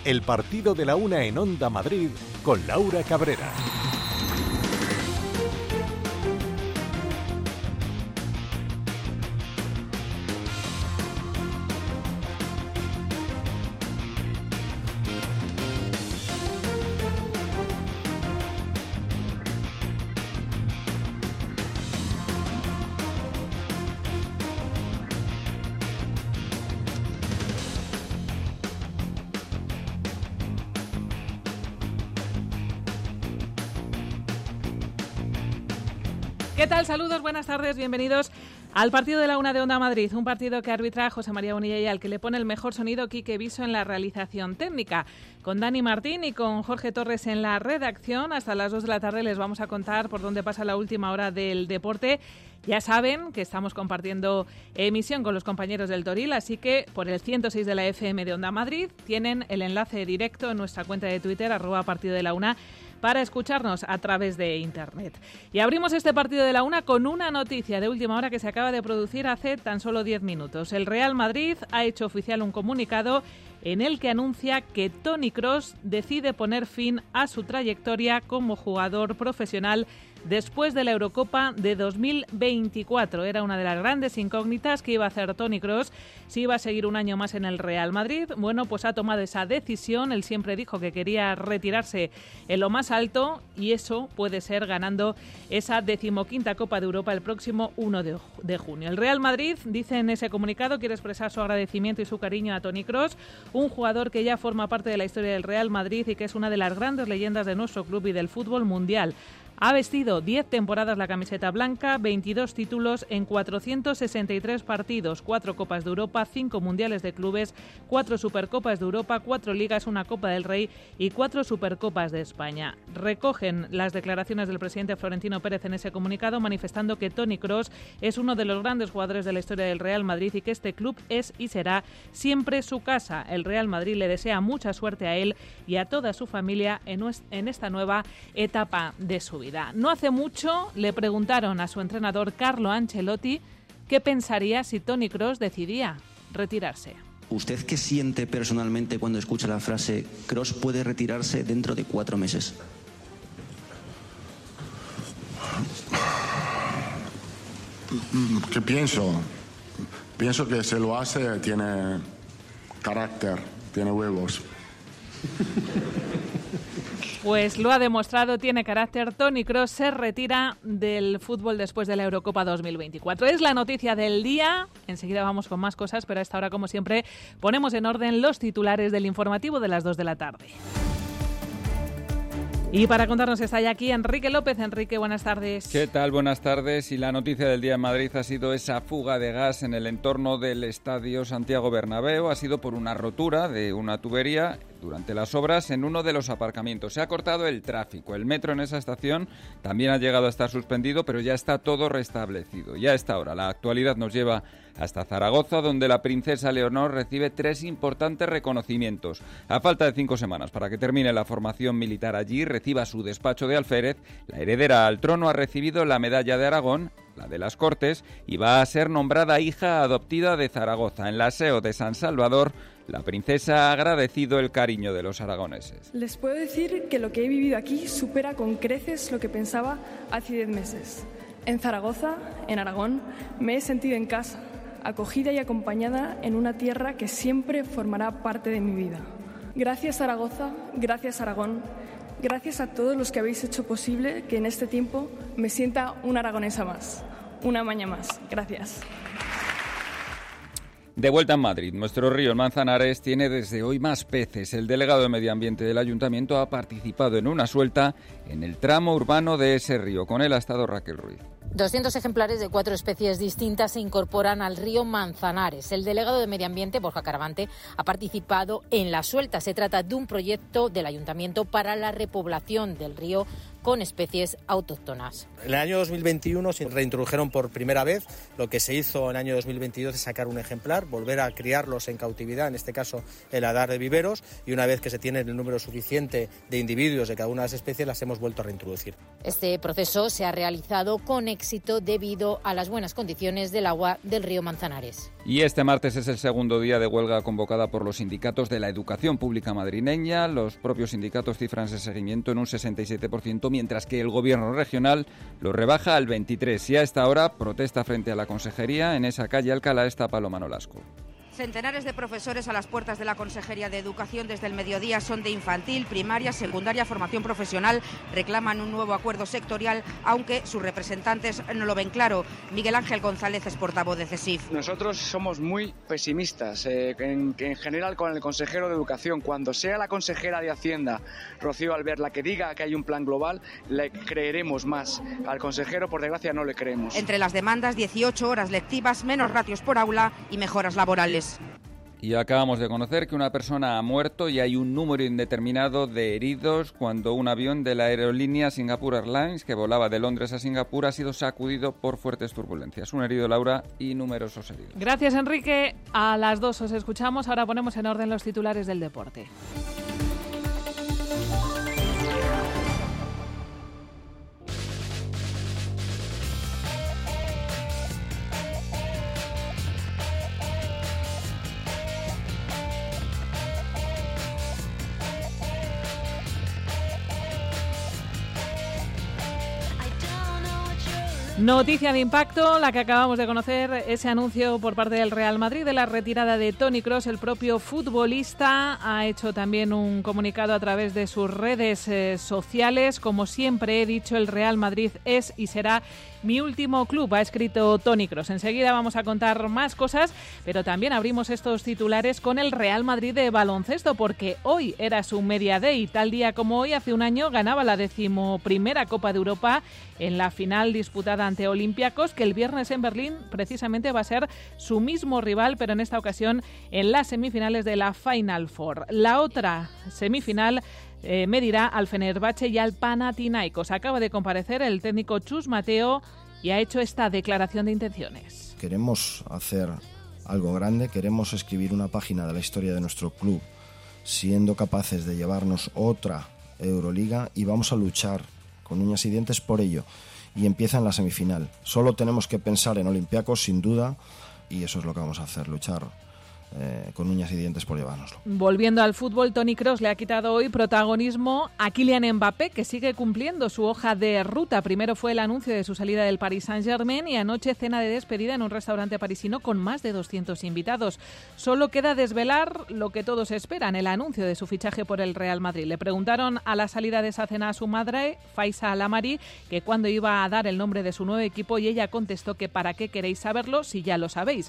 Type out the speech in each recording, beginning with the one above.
El partido de la una en Onda Madrid con Laura Cabrera. ¿Qué tal? Saludos, buenas tardes, bienvenidos al partido de la una de Onda Madrid, un partido que arbitra José María Bonilla y al que le pone el mejor sonido Quique Viso en la realización técnica. Con Dani Martín y con Jorge Torres en la redacción, hasta las 2 de la tarde les vamos a contar por dónde pasa la última hora del deporte. Ya saben que estamos compartiendo emisión con los compañeros del Toril, así que por el 106 de la FM de Onda Madrid tienen el enlace directo en nuestra cuenta de Twitter, @partido de la una, para escucharnos a través de Internet. Y abrimos este partido de la una con una noticia de última hora que se acaba de producir hace tan solo 10 minutos. El Real Madrid ha hecho oficial un comunicado en el que anuncia que Toni Kroos decide poner fin a su trayectoria como jugador profesional después de la Eurocopa de 2024. Era una de las grandes incógnitas que iba a hacer Toni Kroos, si iba a seguir un año más en el Real Madrid. Bueno, pues ha tomado esa decisión. Él siempre dijo que quería retirarse en lo más alto y eso puede ser ganando esa 15ª Copa de Europa el próximo 1 de junio. El Real Madrid, dice en ese comunicado, quiere expresar su agradecimiento y su cariño a Toni Kroos, un jugador que ya forma parte de la historia del Real Madrid y que es una de las grandes leyendas de nuestro club y del fútbol mundial. Ha vestido 10 temporadas la camiseta blanca, 22 títulos en 463 partidos, 4 Copas de Europa, 5 Mundiales de Clubes, 4 Supercopas de Europa, 4 Ligas, 1 Copa del Rey y 4 Supercopas de España. Recogen las declaraciones del presidente Florentino Pérez en ese comunicado, manifestando que Toni Kroos es uno de los grandes jugadores de la historia del Real Madrid y que este club es y será siempre su casa. El Real Madrid le desea mucha suerte a él y a toda su familia en esta nueva etapa de su vida. No hace mucho le preguntaron a su entrenador Carlo Ancelotti qué pensaría si Toni Kroos decidía retirarse. ¿Usted qué siente personalmente cuando escucha la frase Kroos puede retirarse dentro de 4 meses? ¿Qué pienso? Pienso que si lo hace tiene carácter, tiene huevos. Pues lo ha demostrado, tiene carácter. Toni Kroos se retira del fútbol después de la Eurocopa 2024. Es la noticia del día. Enseguida vamos con más cosas, pero a esta hora, como siempre, ponemos en orden los titulares del informativo de las 2 de la tarde. Y para contarnos está ya aquí Enrique López. Enrique, buenas tardes. ¿Qué tal? Buenas tardes. Y la noticia del día en Madrid ha sido esa fuga de gas en el entorno del Estadio Santiago Bernabéu. Ha sido por una rotura de una tubería durante las obras en uno de los aparcamientos. Se ha cortado el tráfico. El metro en esa estación también ha llegado a estar suspendido, pero ya está todo restablecido. Y a esta hora la actualidad nos lleva hasta Zaragoza, donde la princesa Leonor recibe 3 importantes reconocimientos. A falta de 5 semanas para que termine la formación militar allí, reciba su despacho de alférez, la heredera al trono ha recibido la medalla de Aragón, la de las Cortes, y va a ser nombrada hija adoptiva de Zaragoza. En la SEO de San Salvador, la princesa ha agradecido el cariño de los aragoneses. Les puedo decir que lo que he vivido aquí supera con creces lo que pensaba hace 10 meses. En Zaragoza, en Aragón, me he sentido en casa, acogida y acompañada en una tierra que siempre formará parte de mi vida. Gracias Zaragoza, gracias Aragón, gracias a todos los que habéis hecho posible que en este tiempo me sienta una aragonesa más, una maña más. Gracias. De vuelta en Madrid, nuestro río el Manzanares tiene desde hoy más peces. El delegado de Medio Ambiente del Ayuntamiento ha participado en una suelta en el tramo urbano de ese río. Con él ha estado Raquel Ruiz. 200 ejemplares de 4 especies distintas se incorporan al río Manzanares. El delegado de Medio Ambiente, Borja Caravante, ha participado en la suelta. Se trata de un proyecto del Ayuntamiento para la repoblación del río con especies autóctonas. En el año 2021 se reintrodujeron por primera vez. Lo que se hizo en el año 2022 es sacar un ejemplar, volver a criarlos en cautividad, en este caso el Hadar de Viveros, y una vez que se tiene el número suficiente de individuos de cada una de las especies, las hemos vuelto a reintroducir. Este proceso se ha realizado con éxito debido a las buenas condiciones del agua del río Manzanares. Y este martes es el segundo día de huelga convocada por los sindicatos de la educación pública madrileña. Los propios sindicatos cifran ese seguimiento en un 67%, mientras que el gobierno regional lo rebaja al 23%. Y a esta hora protesta frente a la consejería. En esa calle Alcalá está Paloma Nolasco. Centenares de profesores a las puertas de la Consejería de Educación desde el mediodía son de infantil, primaria, secundaria, formación profesional. Reclaman un nuevo acuerdo sectorial, aunque sus representantes no lo ven claro. Miguel Ángel González es portavoz de CESIF. Nosotros somos muy pesimistas en general con el consejero de Educación. Cuando sea la consejera de Hacienda, Rocío Albert, la que diga que hay un plan global, le creeremos más. Al consejero, por desgracia, no le creemos. Entre las demandas, 18 horas lectivas, menos ratios por aula y mejoras laborales. Y acabamos de conocer que una persona ha muerto y hay un número indeterminado de heridos cuando un avión de la aerolínea Singapore Airlines, que volaba de Londres a Singapur, ha sido sacudido por fuertes turbulencias. Un herido, Laura, y numerosos heridos. Gracias, Enrique. A las 2 os escuchamos. Ahora ponemos en orden los titulares del deporte. Noticia de impacto, la que acabamos de conocer, ese anuncio por parte del Real Madrid de la retirada de Toni Kroos. El propio futbolista ha hecho también un comunicado a través de sus redes sociales. Como siempre he dicho, el Real Madrid es y será mi último club, ha escrito Toni Kroos. Enseguida vamos a contar más cosas, pero también abrimos estos titulares con el Real Madrid de baloncesto, porque hoy era su media day. Tal día como hoy, hace un año, ganaba la 11ª Copa de Europa en la final disputada ante Olympiacos, que el viernes en Berlín precisamente va a ser su mismo rival, pero en esta ocasión en las semifinales de la Final Four. La otra semifinal medirá al Fenerbahce y al Panathinaikos. Acaba de comparecer el técnico Chus Mateo y ha hecho esta declaración de intenciones. Queremos hacer algo grande, queremos escribir una página de la historia de nuestro club, siendo capaces de llevarnos otra Euroliga, y vamos a luchar con uñas y dientes por ello. Y empieza en la semifinal. Solo tenemos que pensar en Olympiacos, sin duda, y eso es lo que vamos a hacer, luchar con uñas y dientes por llevárnoslo. Volviendo al fútbol, Toni Kroos le ha quitado hoy protagonismo a Kylian Mbappé, que sigue cumpliendo su hoja de ruta. Primero fue el anuncio de su salida del Paris Saint-Germain y anoche cena de despedida en un restaurante parisino con más de 200 invitados. Solo queda desvelar lo que todos esperan, el anuncio de su fichaje por el Real Madrid. Le preguntaron a la salida de esa cena a su madre, Faiza Alamari, que cuándo iba a dar el nombre de su nuevo equipo, y ella contestó que ¿para qué queréis saberlo si ya lo sabéis?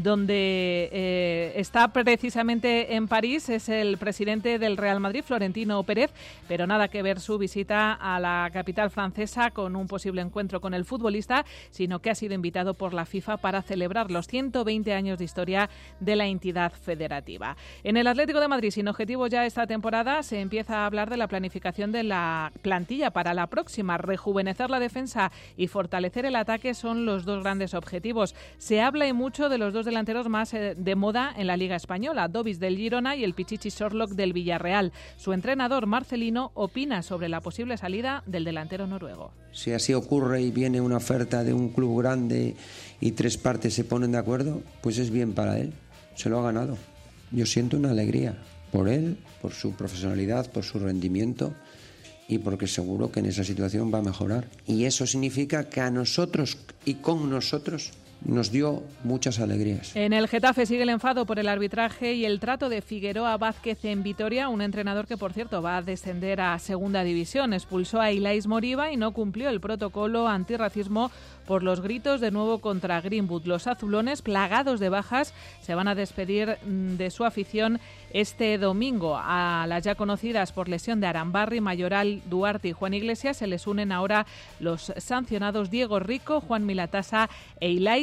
Donde está precisamente en París es el presidente del Real Madrid, Florentino Pérez, pero nada que ver su visita a la capital francesa con un posible encuentro con el futbolista, sino que ha sido invitado por la FIFA para celebrar los 120 años de historia de la entidad federativa. En el Atlético de Madrid, sin objetivo ya esta temporada, se empieza a hablar de la planificación de la plantilla para la próxima. Rejuvenecer la defensa y fortalecer el ataque son los dos grandes objetivos. Se habla y mucho de los dos delanteros más de moda en la Liga Española, Dobis del Girona y el Pichichi Sorlock del Villarreal. Su entrenador, Marcelino, opina sobre la posible salida del delantero noruego. Si así ocurre y viene una oferta de un club grande y tres partes se ponen de acuerdo, pues es bien para él, se lo ha ganado. Yo siento una alegría por él, por su profesionalidad, por su rendimiento y porque seguro que en esa situación va a mejorar. Y eso significa que a nosotros y con nosotros nos dio muchas alegrías. En el Getafe sigue el enfado por el arbitraje y el trato de Figueroa Vázquez en Vitoria, un entrenador que, por cierto, va a descender a Segunda División. Expulsó a Ilais Moriba y no cumplió el protocolo antirracismo por los gritos de nuevo contra Greenwood. Los azulones, plagados de bajas, se van a despedir de su afición este domingo. A las ya conocidas por lesión de Arambarri, Mayoral, Duarte y Juan Iglesias se les unen ahora los sancionados Diego Rico, Juan Milatasa e Ilais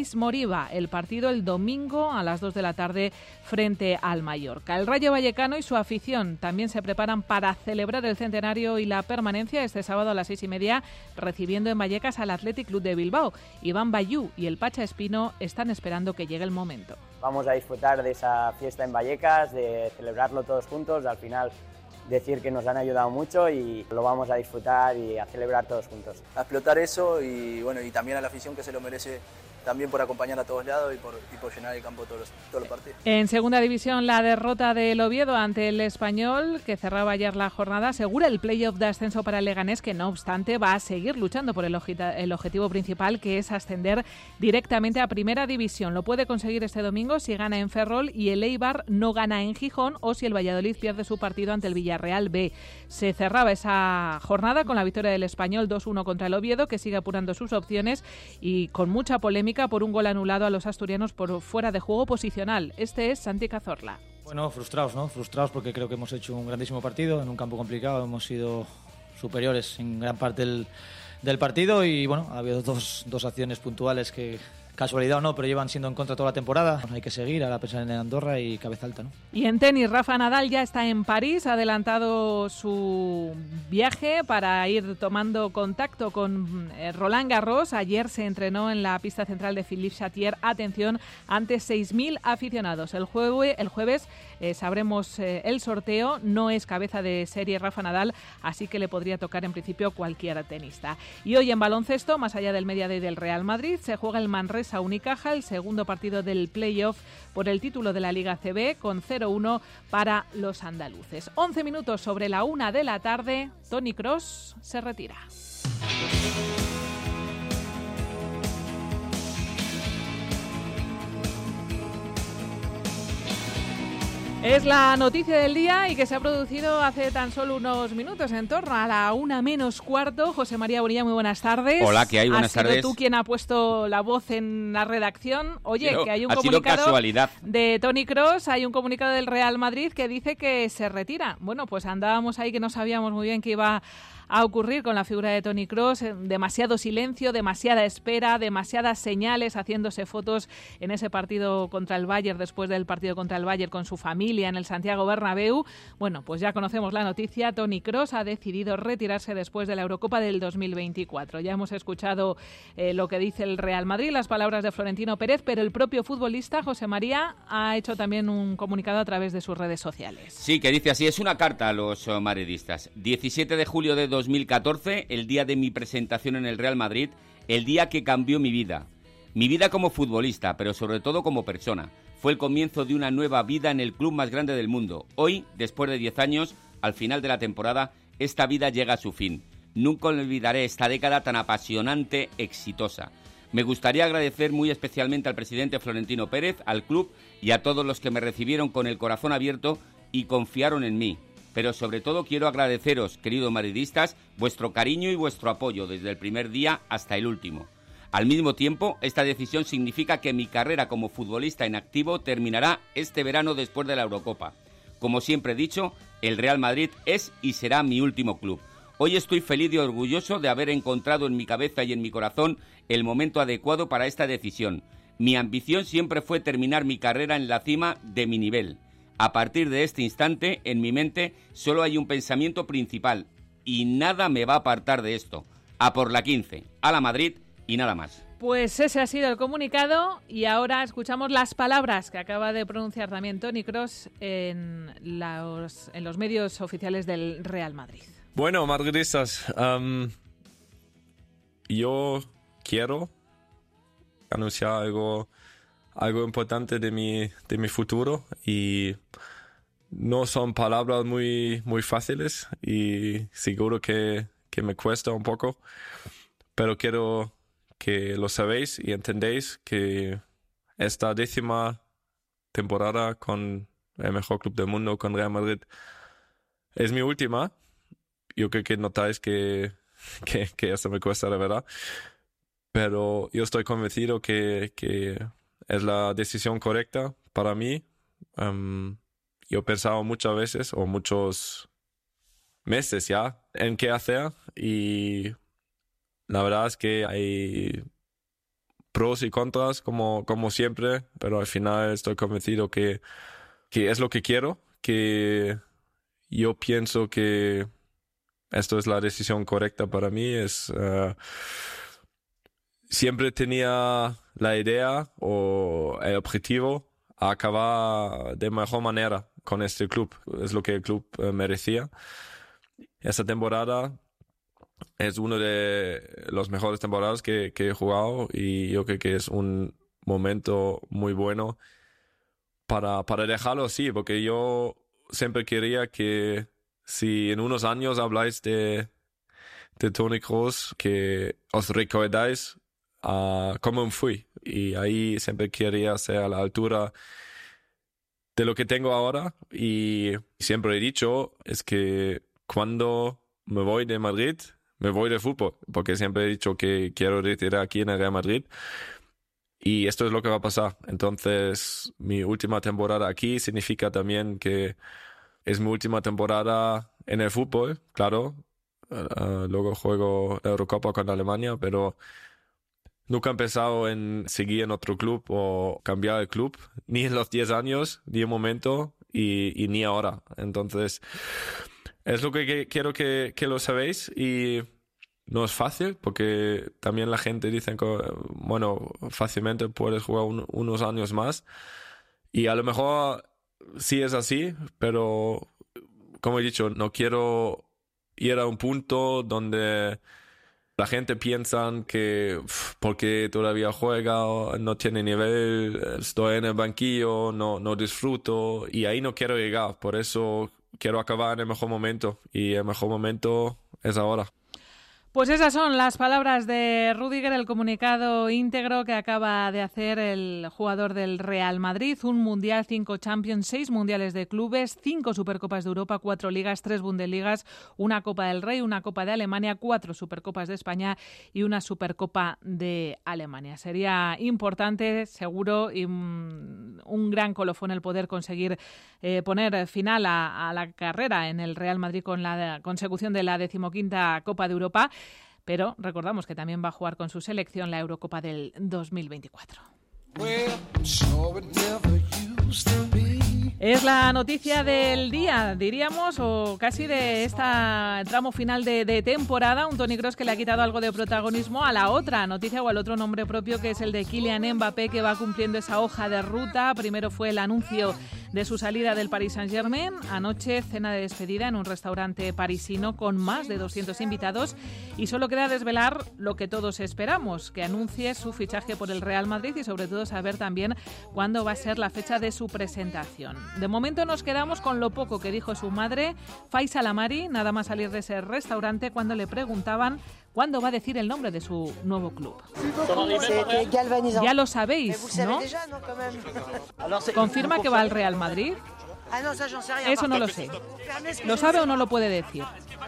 Luis Moriba. El partido el domingo a las 2 de la tarde frente al Mallorca. El Rayo Vallecano y su afición también se preparan para celebrar el centenario y la permanencia este sábado a las 6:30, recibiendo en Vallecas al Athletic Club de Bilbao. Iván Bayú y el Pacha Espino están esperando que llegue el momento. Vamos a disfrutar de esa fiesta en Vallecas, de celebrarlo todos juntos, al final decir que nos han ayudado mucho y lo vamos a disfrutar y a celebrar todos juntos. A explotar eso y bueno, y también a la afición que se lo merece también por acompañar a todos lados y por llenar el campo todos los partidos. En segunda división, la derrota del Oviedo ante el Español, que cerraba ayer la jornada, asegura el playoff de ascenso para el Leganés, que no obstante va a seguir luchando por el objetivo principal, que es ascender directamente a primera división. Lo puede conseguir este domingo si gana en Ferrol y el Eibar no gana en Gijón, o si el Valladolid pierde su partido ante el Villarreal B. Se cerraba esa jornada con la victoria del Español 2-1 contra el Oviedo, que sigue apurando sus opciones y con mucha polémica por un gol anulado a los asturianos por fuera de juego posicional. Este es Santi Cazorla. Bueno, frustrados, ¿no? Frustrados porque creo que hemos hecho un grandísimo partido en un campo complicado. Hemos sido superiores en gran parte del partido y bueno, ha habido dos acciones puntuales que, casualidad o no, pero llevan siendo en contra toda la temporada. Hay que seguir, ahora pensar en Andorra y cabeza alta, ¿no? Y en tenis, Rafa Nadal ya está en París, ha adelantado su viaje para ir tomando contacto con Roland Garros. Ayer se entrenó en la pista central de Philippe Chatrier, atención, ante 6.000 aficionados. El jueves sabremos el sorteo, no es cabeza de serie Rafa Nadal, así que le podría tocar en principio cualquier tenista. Y hoy en baloncesto, más allá del Mediaday del Real Madrid, se juega el Manresa Unicaja, el segundo partido del playoff por el título de la Liga CB, con 0-1 para los andaluces. 11 minutos sobre la 1 de la tarde, Toni Kroos se retira. Es la noticia del día y que se ha producido hace tan solo unos minutos, en torno a la 1:15. José María Bonilla, muy buenas tardes. Hola, ¿qué hay? Buenas tardes. Has sido tú quien ha puesto la voz en la redacción. Oye, Pero que hay un ha sido comunicado casualidad de Toni Kroos, hay un comunicado del Real Madrid que dice que se retira. Bueno, pues andábamos ahí que no sabíamos muy bien qué iba a ocurrir con la figura de Toni Kroos. Demasiado silencio, demasiada espera, demasiadas señales, haciéndose fotos en ese partido contra el Bayern, después del partido contra el Bayern con su familia en el Santiago Bernabéu. Bueno, pues ya conocemos la noticia. Toni Kroos ha decidido retirarse después de la Eurocopa del 2024. Ya hemos escuchado lo que dice el Real Madrid, las palabras de Florentino Pérez, pero el propio futbolista, José María, ha hecho también un comunicado a través de sus redes sociales. Sí, que dice así, es una carta a los madridistas. 17 de julio de 2014, el día de mi presentación en el Real Madrid, el día que cambió mi vida como futbolista, pero sobre todo como persona. Fue el comienzo de una nueva vida en el club más grande del mundo. Hoy, después de 10 años, al final de la temporada, esta vida llega a su fin. Nunca olvidaré esta década tan apasionante, exitosa. Me gustaría agradecer muy especialmente al presidente Florentino Pérez, al club y a todos los que me recibieron con el corazón abierto y confiaron en mí. Pero sobre todo quiero agradeceros, queridos madridistas, vuestro cariño y vuestro apoyo desde el primer día hasta el último. Al mismo tiempo, esta decisión significa que mi carrera como futbolista en activo terminará este verano después de la Eurocopa. Como siempre he dicho, el Real Madrid es y será mi último club. Hoy estoy feliz y orgulloso de haber encontrado en mi cabeza y en mi corazón el momento adecuado para esta decisión. Mi ambición siempre fue terminar mi carrera en la cima de mi nivel. A partir de este instante, en mi mente, solo hay un pensamiento principal y nada me va a apartar de esto. A por la 15, a la Madrid y nada más. Pues ese ha sido el comunicado y ahora escuchamos las palabras que acaba de pronunciar también Toni Kroos en los medios oficiales del Real Madrid. Bueno, madridistas, yo quiero anunciar algo importante de mi futuro y no son palabras muy fáciles y seguro que me cuesta un poco, pero quiero que lo sabéis y entendéis que esta 10ª temporada con el mejor club del mundo, con Real Madrid, es mi última. Yo creo que notáis que esto me cuesta de verdad, pero yo estoy convencido que es la decisión correcta para mí. Yo he pensado muchas veces o muchos meses ya en qué hacer y la verdad es que hay pros y contras como siempre, pero al final estoy convencido que es lo que quiero, que yo pienso que esto es la decisión correcta para mí. Siempre tenía la idea o el objetivo a acabar de mejor manera con este club. Es lo que el club merecía. Esta temporada es una de las mejores temporadas que he jugado y yo creo que es un momento muy bueno para dejarlo así, porque yo siempre quería que si en unos años habláis de Toni Kroos, que os recordáis cómo fui. Y ahí siempre quería ser a la altura de lo que tengo ahora. Y siempre he dicho, es que cuando me voy de Madrid, me voy de fútbol, porque siempre he dicho que quiero retirar aquí en el Real Madrid. Y esto es lo que va a pasar. Entonces, mi última temporada aquí significa también que es mi última temporada en el fútbol, claro. Luego juego la Eurocopa con Alemania, pero nunca he pensado en seguir en otro club o cambiar de club, ni en los 10 años, ni en momento, y ni ahora. Entonces, es lo que quiero que lo sabéis, y no es fácil, porque también la gente dice que, bueno, fácilmente puedes jugar unos años más, y a lo mejor sí es así, pero como he dicho, no quiero ir a un punto donde la gente piensa que porque todavía juega, no tiene nivel, estoy en el banquillo, no disfruto, y ahí no quiero llegar. Por eso quiero acabar en el mejor momento, y el mejor momento es ahora. Pues esas son las palabras de Rüdiger, el comunicado íntegro que acaba de hacer el jugador del Real Madrid. 1 Mundial, 5 Champions, 6 Mundiales de Clubes, 5 Supercopas de Europa, 4 Ligas, 3 Bundesligas, 1 Copa del Rey, 1 Copa de Alemania, 4 Supercopas de España y 1 Supercopa de Alemania. Sería importante, seguro, y un gran colofón el poder conseguir poner final a la carrera en el Real Madrid con la consecución de la 15ª Copa de Europa. Pero recordamos que también va a jugar con su selección la Eurocopa del 2024. Es la noticia del día, diríamos, o casi de este tramo final de temporada. Un Toni Kroos que le ha quitado algo de protagonismo a la otra noticia o al otro nombre propio, que es el de Kylian Mbappé, que va cumpliendo esa hoja de ruta. Primero fue el anuncio de su salida del Paris Saint-Germain. Anoche, cena de despedida en un restaurante parisino con más de 200 invitados. Y solo queda desvelar lo que todos esperamos, que anuncie su fichaje por el Real Madrid y sobre todo saber también cuándo va a ser la fecha de su presentación. De momento nos quedamos con lo poco que dijo su madre, Faiza Lamari, nada más salir de ese restaurante, cuando le preguntaban cuándo va a decir el nombre de su nuevo club. Ya lo sabéis, ¿no? ¿Confirma que va al Real Madrid? Eso no lo sé. ¿Lo sabe o no lo puede decir?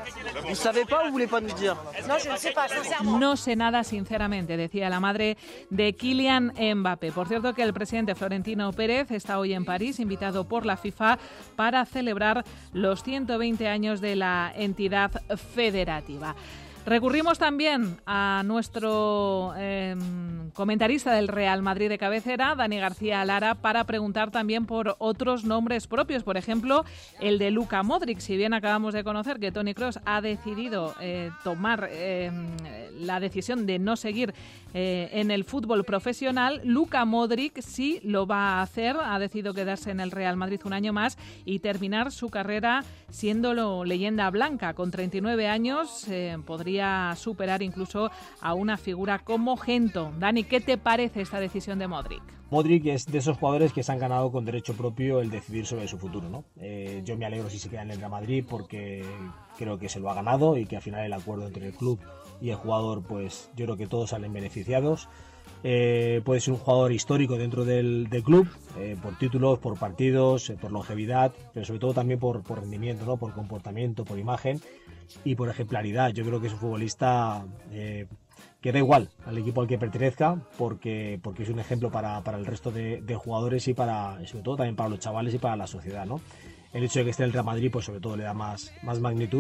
No sé nada, sinceramente, decía la madre de Kylian Mbappé. Por cierto, que el presidente Florentino Pérez está hoy en París, invitado por la FIFA para celebrar los 120 años de la entidad federativa. Recurrimos también a nuestro comentarista del Real Madrid de cabecera, Dani García Lara, para preguntar también por otros nombres propios, por ejemplo, el de Luka Modric. Si bien acabamos de conocer que Toni Kroos ha decidido tomar la decisión de no seguir en el fútbol profesional, Luka Modric sí lo va a hacer. Ha decidido quedarse en el Real Madrid un año más y terminar su carrera siendo leyenda blanca. Con 39 años podría superar incluso a una figura como Gento. Dani, ¿qué te parece esta decisión de Modric? Modric es de esos jugadores que se han ganado con derecho propio el decidir sobre su futuro, ¿no? Yo me alegro si se queda en el Real Madrid, porque creo que se lo ha ganado y que al final el acuerdo entre el club y el jugador, pues yo creo que todos salen beneficiados. Puede ser un jugador histórico dentro del club, por títulos, por partidos, por longevidad, pero sobre todo también por rendimiento, ¿no? Por comportamiento, por imagen y por ejemplaridad. Yo creo que es un futbolista que da igual al equipo al que pertenezca, porque es un ejemplo para el resto de jugadores y sobre todo también para los chavales y para la sociedad, ¿no? El hecho de que esté en el Real Madrid, pues sobre todo le da más magnitud.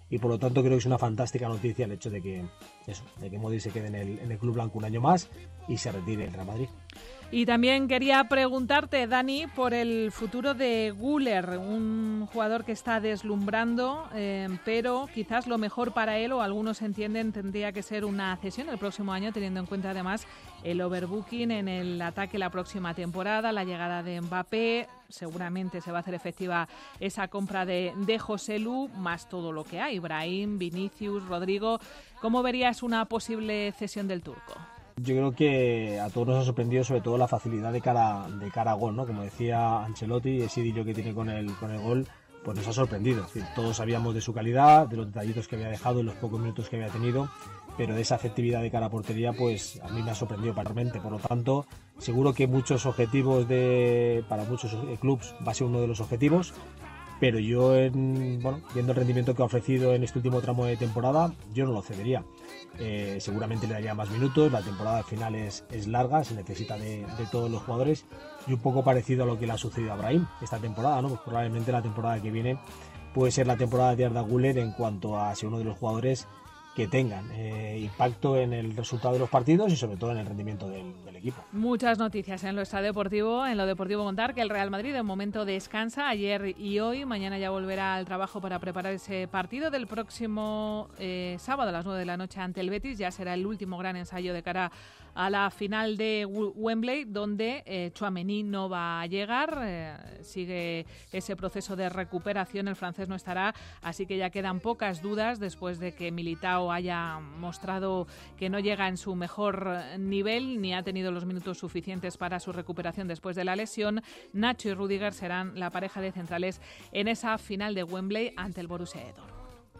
y por lo tanto creo que es una fantástica noticia el hecho de que Modric se quede en el club blanco un año más y se retire el Real Madrid. Y también quería preguntarte, Dani, por el futuro de Güler, un jugador que está deslumbrando, pero quizás lo mejor para él, o algunos entienden, tendría que ser una cesión el próximo año, teniendo en cuenta además el overbooking en el ataque la próxima temporada, la llegada de Mbappé, seguramente se va a hacer efectiva esa compra de Joselu, más todo lo que hay, Brahim, Vinicius, Rodrigo. ¿Cómo verías una posible cesión del turco? Yo creo que a todos nos ha sorprendido sobre todo la facilidad de cara a gol, ¿no? Como decía Ancelotti, ese idilio que tiene con el gol, pues nos ha sorprendido. Es decir, todos sabíamos de su calidad, de los detallitos que había dejado en los pocos minutos que había tenido, pero de esa efectividad de cara a portería, pues a mí me ha sorprendido particularmente. Por lo tanto, seguro que muchos objetivos para muchos clubes va a ser uno de los objetivos, pero yo, viendo el rendimiento que ha ofrecido en este último tramo de temporada, yo no lo cedería. Seguramente le daría más minutos, la temporada al final es larga, se necesita de todos los jugadores, y un poco parecido a lo que le ha sucedido a Brahim esta temporada, ¿no? Pues probablemente la temporada que viene puede ser la temporada de Arda Güler en cuanto a ser uno de los jugadores que tengan impacto en el resultado de los partidos y sobre todo en el rendimiento del equipo. Muchas noticias en lo extradeportivo. En lo deportivo contar que el Real Madrid de momento descansa ayer y hoy. Mañana ya volverá al trabajo para preparar ese partido del próximo sábado a las 9 de la noche ante el Betis. Ya será el último gran ensayo de cara a la final de Wembley, donde Tchouaméni no va a llegar. Sigue ese proceso de recuperación, el francés no estará, así que ya quedan pocas dudas después de que Militao haya mostrado que no llega en su mejor nivel ni ha tenido los minutos suficientes para su recuperación después de la lesión. Nacho y Rüdiger serán la pareja de centrales en esa final de Wembley ante el Borussia Dortmund.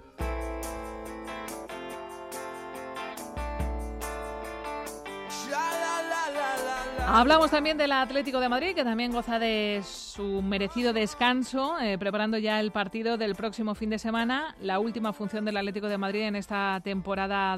Hablamos también del Atlético de Madrid, que también goza de su merecido descanso, preparando ya el partido del próximo fin de semana, la última función del Atlético de Madrid en esta temporada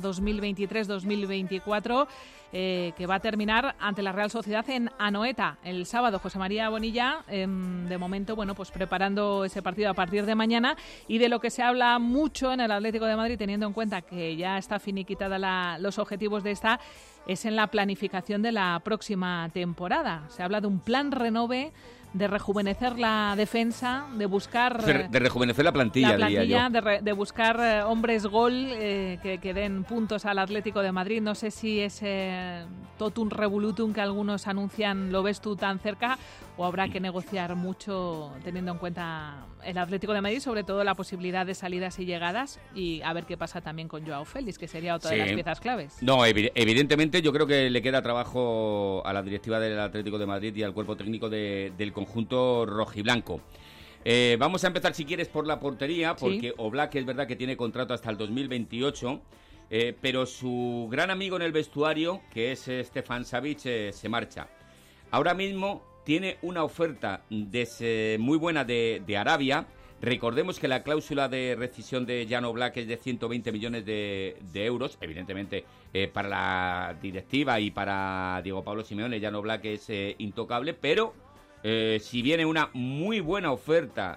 2023-2024, que va a terminar ante la Real Sociedad en Anoeta el sábado. José María Bonilla, de momento, pues preparando ese partido a partir de mañana, y de lo que se habla mucho en el Atlético de Madrid, teniendo en cuenta que ya está finiquitada los objetivos de esta, es en la planificación de la próxima temporada. Se habla de un plan renove, de rejuvenecer la defensa, de buscar... De rejuvenecer la plantilla, diría yo. De buscar hombres gol que den puntos al Atlético de Madrid. No sé si ese totum revolutum que algunos anuncian lo ves tú tan cerca, o habrá que negociar mucho teniendo en cuenta el Atlético de Madrid, sobre todo la posibilidad de salidas y llegadas, y a ver qué pasa también con Joao Félix, que sería otra de las piezas claves. No, evidentemente yo creo que le queda trabajo a la directiva del Atlético de Madrid y al cuerpo técnico del conjunto rojiblanco. Vamos a empezar, si quieres, por la portería, porque sí. Oblak es verdad que tiene contrato hasta el 2028, pero su gran amigo en el vestuario, que es Stefan Savic, se marcha. Ahora mismo tiene una oferta muy buena de Arabia. Recordemos que la cláusula de rescisión de Jan Oblak es de 120 millones de euros. Evidentemente, para la directiva y para Diego Pablo Simeone, Jan Oblak es intocable, pero si viene una muy buena oferta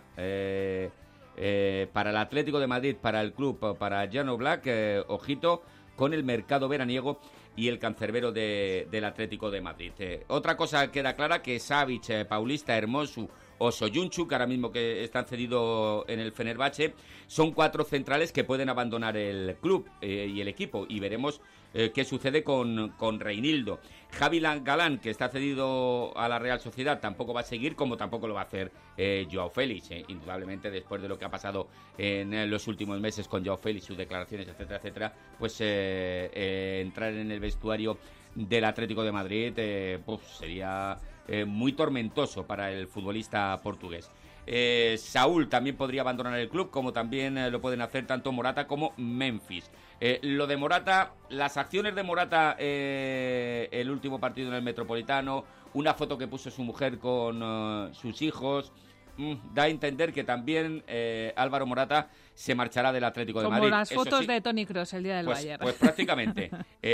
para el Atlético de Madrid, para el club, para Jan Oblak, ojito con el mercado veraniego y el cancerbero del Atlético de Madrid. Otra cosa queda clara, que Savic, Paulista, Hermoso o Soyuncu, que ahora mismo que están cedidos en el Fenerbahce, son 4 centrales que pueden abandonar el club y el equipo, y veremos qué sucede con Reinildo. Javi Galán, que está cedido a la Real Sociedad, tampoco va a seguir, como tampoco lo va a hacer Joao Félix. Indudablemente, después de lo que ha pasado en los últimos meses con Joao Félix, sus declaraciones, etcétera, etcétera, pues entrar en el vestuario del Atlético de Madrid sería muy tormentoso para el futbolista portugués. Saúl también podría abandonar el club, como también lo pueden hacer tanto Morata como Memphis. Lo de Morata, las acciones de Morata, el último partido en el Metropolitano, una foto que puso su mujer con sus hijos, da a entender que también Álvaro Morata se marchará del Atlético de Madrid. Como las fotos de Toni Kroos el día del Bayern. Pues prácticamente.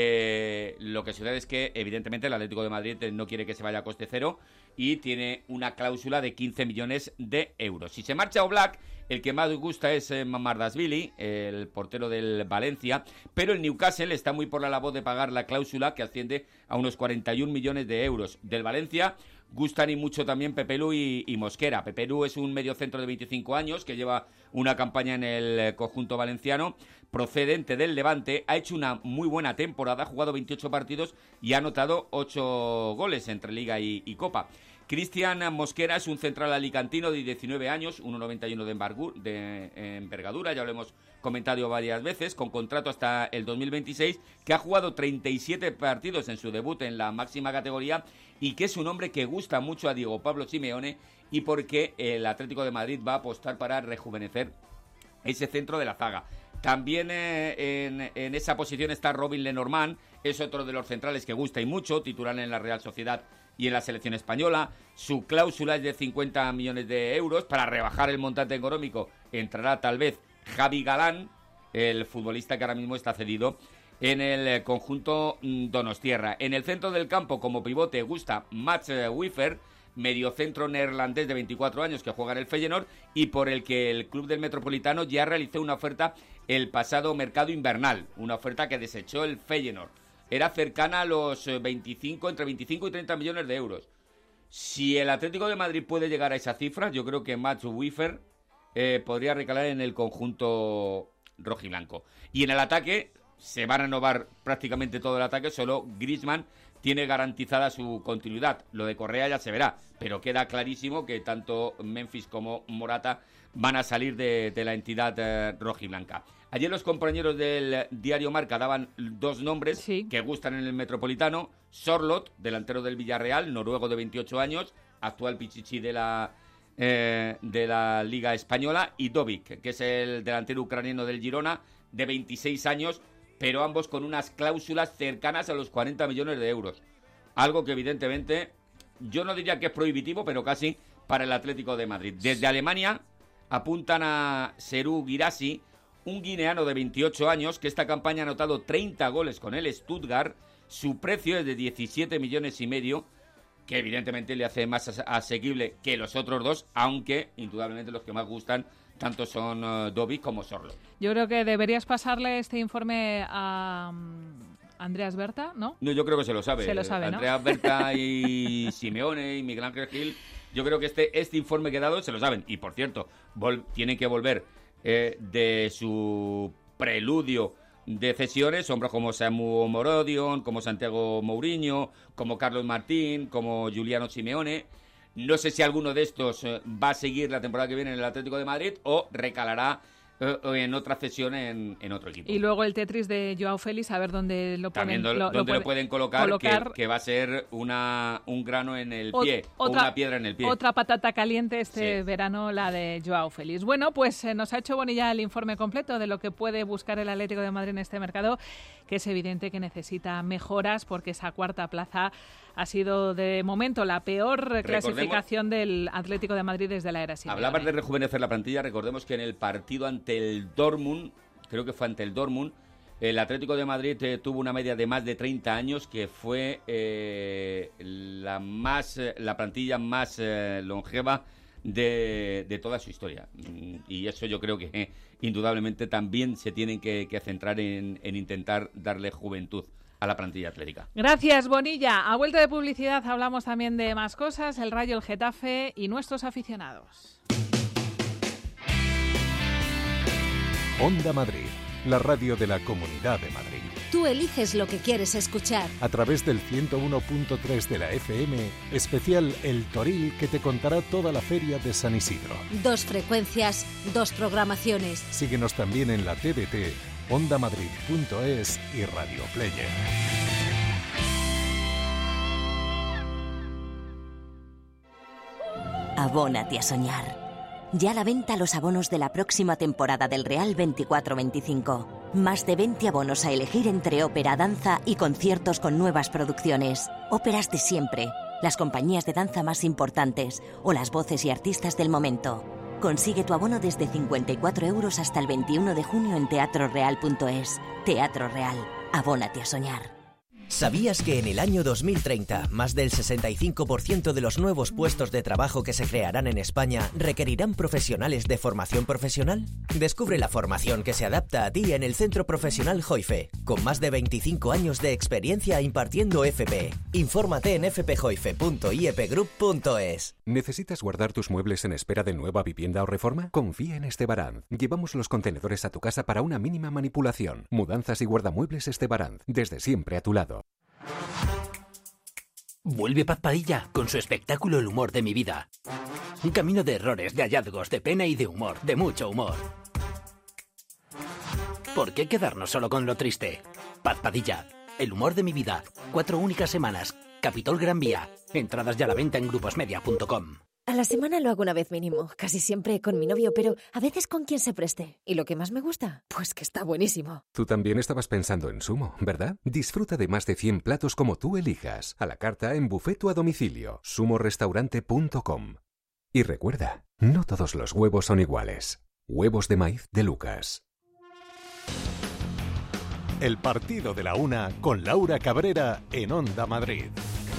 Lo que sucede es que, evidentemente, el Atlético de Madrid no quiere que se vaya a coste cero y tiene una cláusula de 15 millones de euros. Si se marcha Oblak, el que más gusta es Mamardashvili, el portero del Valencia, pero el Newcastle está muy por la labor de pagar la cláusula, que asciende a unos 41 millones de euros. Del Valencia gustan y mucho también Pepelu y Mosquera. Pepelu es un mediocentro de 25 años que lleva una campaña en el conjunto valenciano, procedente del Levante, ha hecho una muy buena temporada, ha jugado 28 partidos y ha anotado 8 goles entre Liga y Copa. Cristian Mosquera es un central alicantino de 19 años, 1,91 de envergadura, ya lo hemos comentado varias veces, con contrato hasta el 2026, que ha jugado 37 partidos en su debut en la máxima categoría y que es un hombre que gusta mucho a Diego Pablo Simeone y porque el Atlético de Madrid va a apostar para rejuvenecer ese centro de la zaga. También en esa posición está Robin Lenormand, es otro de los centrales que gusta y mucho, titular en la Real Sociedad y en la selección española. Su cláusula es de 50 millones de euros. Para rebajar el montante económico entrará tal vez Javi Galán, el futbolista que ahora mismo está cedido en el conjunto donostiarra. En el centro del campo, como pivote, gusta Mats Wiefer, mediocentro neerlandés de 24 años que juega en el Feyenoord y por el que el club del Metropolitano ya realizó una oferta el pasado mercado invernal, una oferta que desechó el Feyenoord. Era cercana a los entre 25 y 30 millones de euros. Si el Atlético de Madrid puede llegar a esa cifra, yo creo que Mats Wiefer podría recalar en el conjunto rojiblanco. Y en el ataque se va a renovar prácticamente todo el ataque, solo Griezmann tiene garantizada su continuidad. Lo de Correa ya se verá, pero queda clarísimo que tanto Memphis como Morata van a salir de la entidad rojiblanca. Ayer los compañeros del diario Marca daban dos nombres que gustan en el Metropolitano. Sorloth, delantero del Villarreal, noruego de 28 años, actual pichichi de la Liga Española, y Dovic, que es el delantero ucraniano del Girona, de 26 años, pero ambos con unas cláusulas cercanas a los 40 millones de euros. Algo que evidentemente, yo no diría que es prohibitivo, pero casi para el Atlético de Madrid. Desde Alemania apuntan a Serhou Guirassy, un guineano de 28 años que esta campaña ha anotado 30 goles con el Stuttgart. Su precio es de 17 millones y medio, que evidentemente le hace más asequible que los otros dos, aunque indudablemente los que más gustan tanto son Dovic como Sorloth. Yo creo que deberías pasarle este informe a Andreas Berta, ¿no? No, yo creo que se lo sabe. Se lo sabe, ¿no? Andreas Berta y Simeone y Miguel Ángel Gil, yo creo que este informe que he dado se lo saben. Y por cierto, tienen que volver de su preludio de cesiones, hombres como Samu Morodion, como Santiago Mourinho, como Carlos Martín, como Giuliano Simeone. No sé si alguno de estos va a seguir la temporada que viene en el Atlético de Madrid o recalará en otra cesión en otro equipo. Y luego el Tetris de Joao Félix, a ver dónde lo ponen. También dónde lo pueden colocar. Que va a ser un grano en el pie, o una piedra en el pie. Otra patata caliente verano, la de Joao Félix. Bueno, pues nos ha hecho Bonilla el informe completo de lo que puede buscar el Atlético de Madrid en este mercado, que es evidente que necesita mejoras porque esa cuarta plaza ha sido de momento la peor clasificación del Atlético de Madrid desde la era Simeone. Hablabas de rejuvenecer la plantilla. Recordemos que en el partido ante el Dortmund, creo que fue ante el Dortmund, el Atlético de Madrid tuvo una media de más de 30 años, que fue la plantilla más longeva de toda su historia. Y eso yo creo que indudablemente también se tienen que centrar en intentar darle juventud a la plantilla atlética. Gracias, Bonilla. A vuelta de publicidad hablamos también de más cosas, el Rayo, el Getafe y nuestros aficionados. Onda Madrid, la radio de la Comunidad de Madrid. Tú eliges lo que quieres escuchar. A través del 101.3 de la FM, especial El Toril, que te contará toda la feria de San Isidro. 2 frecuencias, 2 programaciones. Síguenos también en la TDT, ondamadrid.es y Radio Player. Abónate a soñar. Ya a la venta los abonos de la próxima temporada del Real 24-25. Más de 20 abonos a elegir entre ópera, danza y conciertos con nuevas producciones. Óperas de siempre, las compañías de danza más importantes o las voces y artistas del momento. Consigue tu abono desde 54 € hasta el 21 de junio en teatroreal.es. Teatro Real. Abónate a soñar. ¿Sabías que en el año 2030 más del 65% de los nuevos puestos de trabajo que se crearán en España requerirán profesionales de formación profesional? Descubre la formación que se adapta a ti en el Centro Profesional Joife, con más de 25 años de experiencia impartiendo FP. Infórmate en fpjoife.iepgroup.es. ¿Necesitas guardar tus muebles en espera de nueva vivienda o reforma? Confía en Estebaranz. Llevamos los contenedores a tu casa para una mínima manipulación. Mudanzas y guardamuebles Estebaranz, desde siempre a tu lado. Vuelve Paz Padilla con su espectáculo El humor de mi vida. Un camino de errores, de hallazgos, de pena y de humor, de mucho humor. ¿Por qué quedarnos solo con lo triste? Paz Padilla, El humor de mi vida. 4 únicas semanas. Capitol Gran Vía. Entradas ya a la venta en gruposmedia.com. A la semana lo hago una vez mínimo, casi siempre con mi novio, pero a veces con quien se preste. ¿Y lo que más me gusta? Pues que está buenísimo. Tú también estabas pensando en Sumo, ¿verdad? Disfruta de más de 100 platos como tú elijas, a la carta, en buffet o a domicilio. sumorestaurante.com. Y recuerda, no todos los huevos son iguales. Huevos de maíz de Lucas. El partido de la una con Laura Cabrera en Onda Madrid.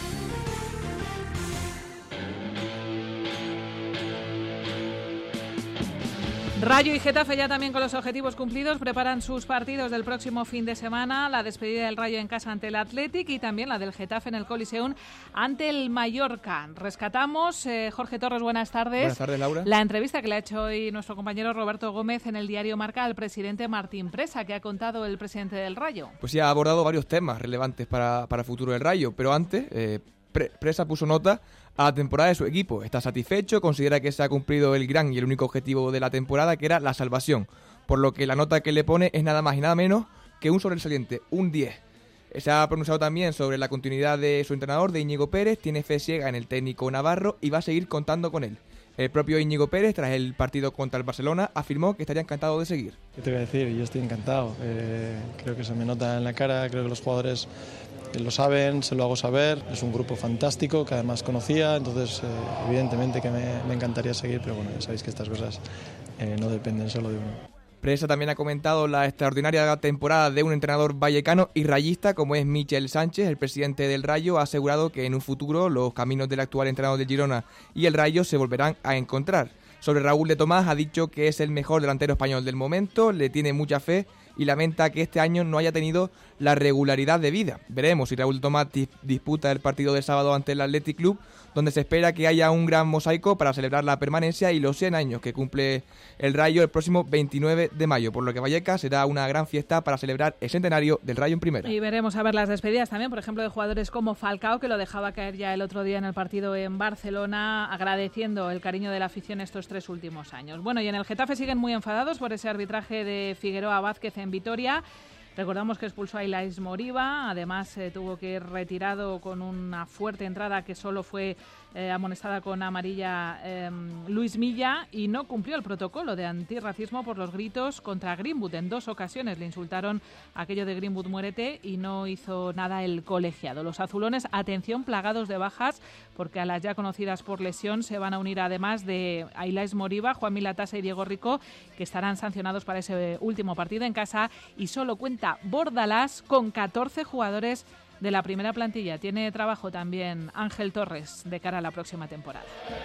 Rayo y Getafe ya también con los objetivos cumplidos preparan sus partidos del próximo fin de semana, la despedida del Rayo en casa ante el Athletic y también la del Getafe en el Coliseum ante el Mallorca. Rescatamos, Jorge Torres, buenas tardes. Buenas tardes, Laura. La entrevista que le ha hecho hoy nuestro compañero Roberto Gómez en el diario Marca al presidente Martín Presa, que ha contado el presidente del Rayo. Pues ya ha abordado varios temas relevantes para el futuro del Rayo, pero antes Presa puso nota a la temporada de su equipo. Está satisfecho, considera que se ha cumplido el gran y el único objetivo de la temporada, que era la salvación, por lo que la nota que le pone es nada más y nada menos que un sobresaliente, un 10. Se ha pronunciado también sobre la continuidad de su entrenador, de Íñigo Pérez, tiene fe ciega en el técnico navarro y va a seguir contando con él. El propio Íñigo Pérez, tras el partido contra el Barcelona, afirmó que estaría encantado de seguir. ¿Qué te voy a decir? Yo estoy encantado. Creo que se me nota en la cara, creo que los jugadores lo saben, se lo hago saber. Es un grupo fantástico que además conocía, entonces evidentemente que me encantaría seguir, pero bueno, ya sabéis que estas cosas no dependen solo de uno. Presa también ha comentado la extraordinaria temporada de un entrenador vallecano y rayista como es Michel Sánchez. El presidente del Rayo ha asegurado que en un futuro los caminos del actual entrenador del Girona y el Rayo se volverán a encontrar. Sobre Raúl de Tomás ha dicho que es el mejor delantero español del momento, le tiene mucha fe y lamenta que este año no haya tenido la regularidad de vida. Veremos si Raúl de Tomás disputa el partido del sábado ante el Athletic Club, donde se espera que haya un gran mosaico para celebrar la permanencia y los 100 años que cumple el Rayo el próximo 29 de mayo, por lo que Vallecas será una gran fiesta para celebrar el centenario del Rayo en primera. Y veremos a ver las despedidas también, por ejemplo, de jugadores como Falcao, que lo dejaba caer ya el otro día en el partido en Barcelona, agradeciendo el cariño de la afición estos 3 últimos años. Bueno, y en el Getafe siguen muy enfadados por ese arbitraje de Figueroa Vázquez en Vitoria. Recordamos que expulsó a Ilaix Moriba, además tuvo que ir retirado con una fuerte entrada que solo fue amonestada con amarilla Luis Milla, y no cumplió el protocolo de antirracismo por los gritos contra Greenwood. En 2 ocasiones le insultaron aquello de Greenwood muérete y no hizo nada el colegiado. Los azulones, atención, plagados de bajas, porque a las ya conocidas por lesión se van a unir además de Ilaix Moriba, Juan Milatasa y Diego Rico, que estarán sancionados para ese último partido en casa, y solo cuenta Bordalás con 14 jugadores de la primera plantilla. Tiene trabajo también Ángel Torres de cara a la próxima temporada.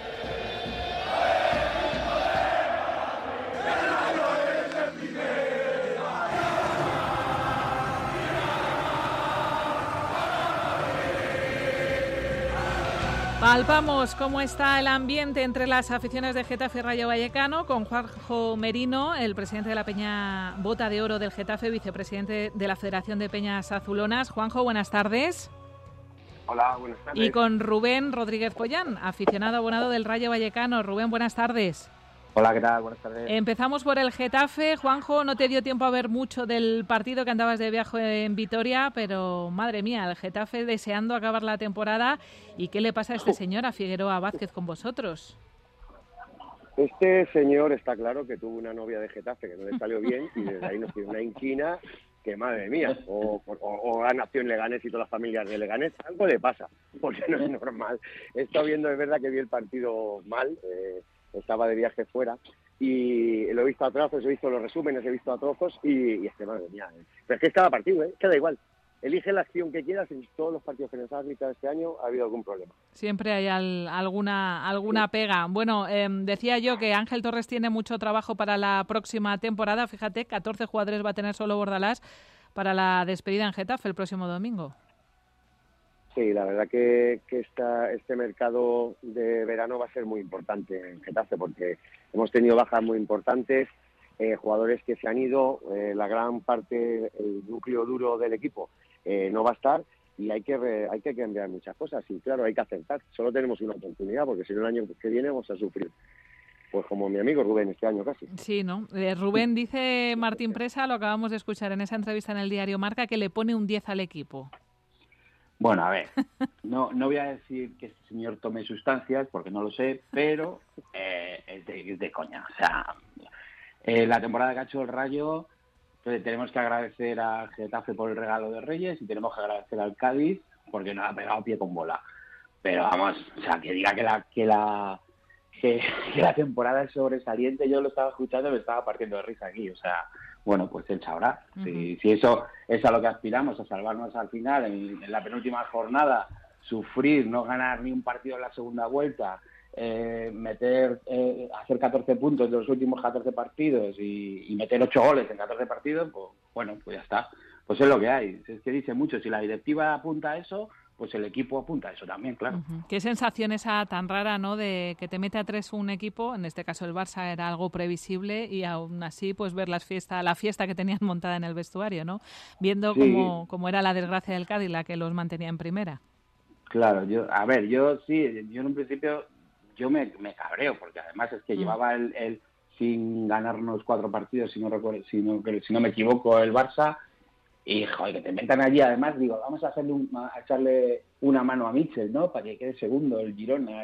Palpamos cómo está el ambiente entre las aficiones de Getafe y Rayo Vallecano con Juanjo Merino, el presidente de la Peña Bota de Oro del Getafe, vicepresidente de la Federación de Peñas Azulonas. Juanjo, buenas tardes. Hola, buenas tardes. Y con Rubén Rodríguez Pollán, aficionado abonado del Rayo Vallecano. Rubén, buenas tardes. Hola, ¿qué tal? Buenas tardes. Empezamos por el Getafe. Juanjo, no te dio tiempo a ver mucho del partido, que andabas de viaje en Vitoria, pero madre mía, el Getafe deseando acabar la temporada. ¿Y qué le pasa a este señor, a Figueroa Vázquez, con vosotros? Este señor está claro que tuvo una novia de Getafe que no le salió bien y desde ahí nos dio una inquina que madre mía, o ha nacido en Leganés y todas las familias de Leganés, algo le pasa, porque no es normal. He estado viendo, es verdad que vi el partido mal, estaba de viaje fuera, y lo he visto a trozos, he visto los resúmenes, he visto a trozos, y es que madre mía, pero es que es cada partido, que da igual. Elige la acción que quieras, en todos los partidos que nos han arbitado este año ha habido algún problema. Siempre hay alguna pega. Bueno, decía yo que Ángel Torres tiene mucho trabajo para la próxima temporada. Fíjate, 14 jugadores va a tener solo Bordalás para la despedida en Getafe el próximo domingo. Sí, la verdad que este mercado de verano va a ser muy importante en Getafe, porque hemos tenido bajas muy importantes, jugadores que se han ido, la gran parte, el núcleo duro del equipo no va a estar, y hay que cambiar muchas cosas, y claro, hay que acertar. Solo tenemos una oportunidad, porque si no el año que viene vamos a sufrir, pues como mi amigo Rubén este año casi. Sí, ¿no? Rubén, dice Martín Presa, lo acabamos de escuchar en esa entrevista en el diario Marca, que le pone un 10 al equipo. Bueno, a ver, no voy a decir que este señor tome sustancias, porque no lo sé, pero es de coña. O sea, la temporada que ha hecho el Rayo, pues tenemos que agradecer a Getafe por el regalo de Reyes, y tenemos que agradecer al Cádiz porque nos ha pegado pie con bola. Pero vamos, o sea, que diga que la temporada es sobresaliente, yo lo estaba escuchando y me estaba partiendo de risa aquí. O sea, bueno, pues él sabrá. Si eso es a lo que aspiramos, a salvarnos al final, en la penúltima jornada, sufrir, no ganar ni un partido en la segunda vuelta, hacer 14 puntos de los últimos 14 partidos y meter 8 goles en 14 partidos, pues bueno, pues ya está. Pues es lo que hay. Es que dice mucho, si la directiva apunta a eso, pues el equipo apunta a eso también, claro. Qué sensación esa tan rara, ¿no?, de que te mete a 3 un equipo, en este caso el Barça era algo previsible, y aún así pues ver la fiesta que tenían montada en el vestuario, ¿no? Viendo cómo era la desgracia del Cádiz la que los mantenía en primera. Claro, yo en un principio yo me cabreo, porque además es que llevaba el sin ganarnos 4 partidos, si no me equivoco, el Barça. Y, joder, que te metan allí, además, digo, vamos a echarle una mano a Mitchell, ¿no?, para que quede segundo el Girona.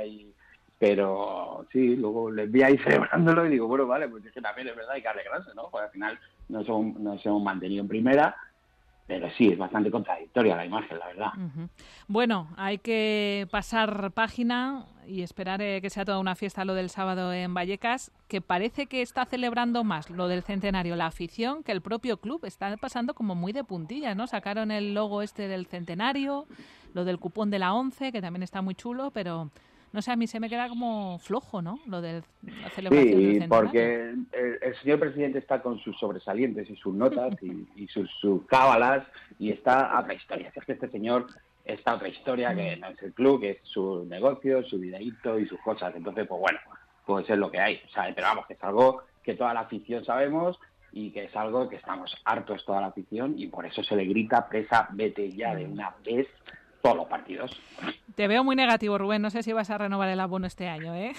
Pero sí, luego les vi ahí celebrándolo y digo, bueno, vale, pues es que también es verdad, hay que alegrarse, ¿no? Porque al final nos hemos mantenido en primera, pero sí, es bastante contradictoria la imagen, la verdad. Bueno, hay que pasar página y esperar que sea toda una fiesta lo del sábado en Vallecas, que parece que está celebrando más lo del centenario la afición que el propio club. Está pasando como muy de puntillas, ¿no? Sacaron el logo del centenario, lo del cupón de la 11, que también está muy chulo, pero no sé, a mí se me queda como flojo, ¿no?, lo de la celebración del centenario. Porque el señor presidente está con sus sobresalientes y sus notas y sus cábalas, y está a otra historia. Es que este señor está a otra historia, que no es el club, que es su negocio, su dinerito y sus cosas. Entonces, pues bueno, pues es lo que hay. O sea, pero vamos, que es algo que toda la afición sabemos, y que es algo que estamos hartos toda la afición, y por eso se le grita: Presa, vete ya de una vez, todos los partidos. Te veo muy negativo, Rubén. No sé si vas a renovar el abono este año, ¿eh?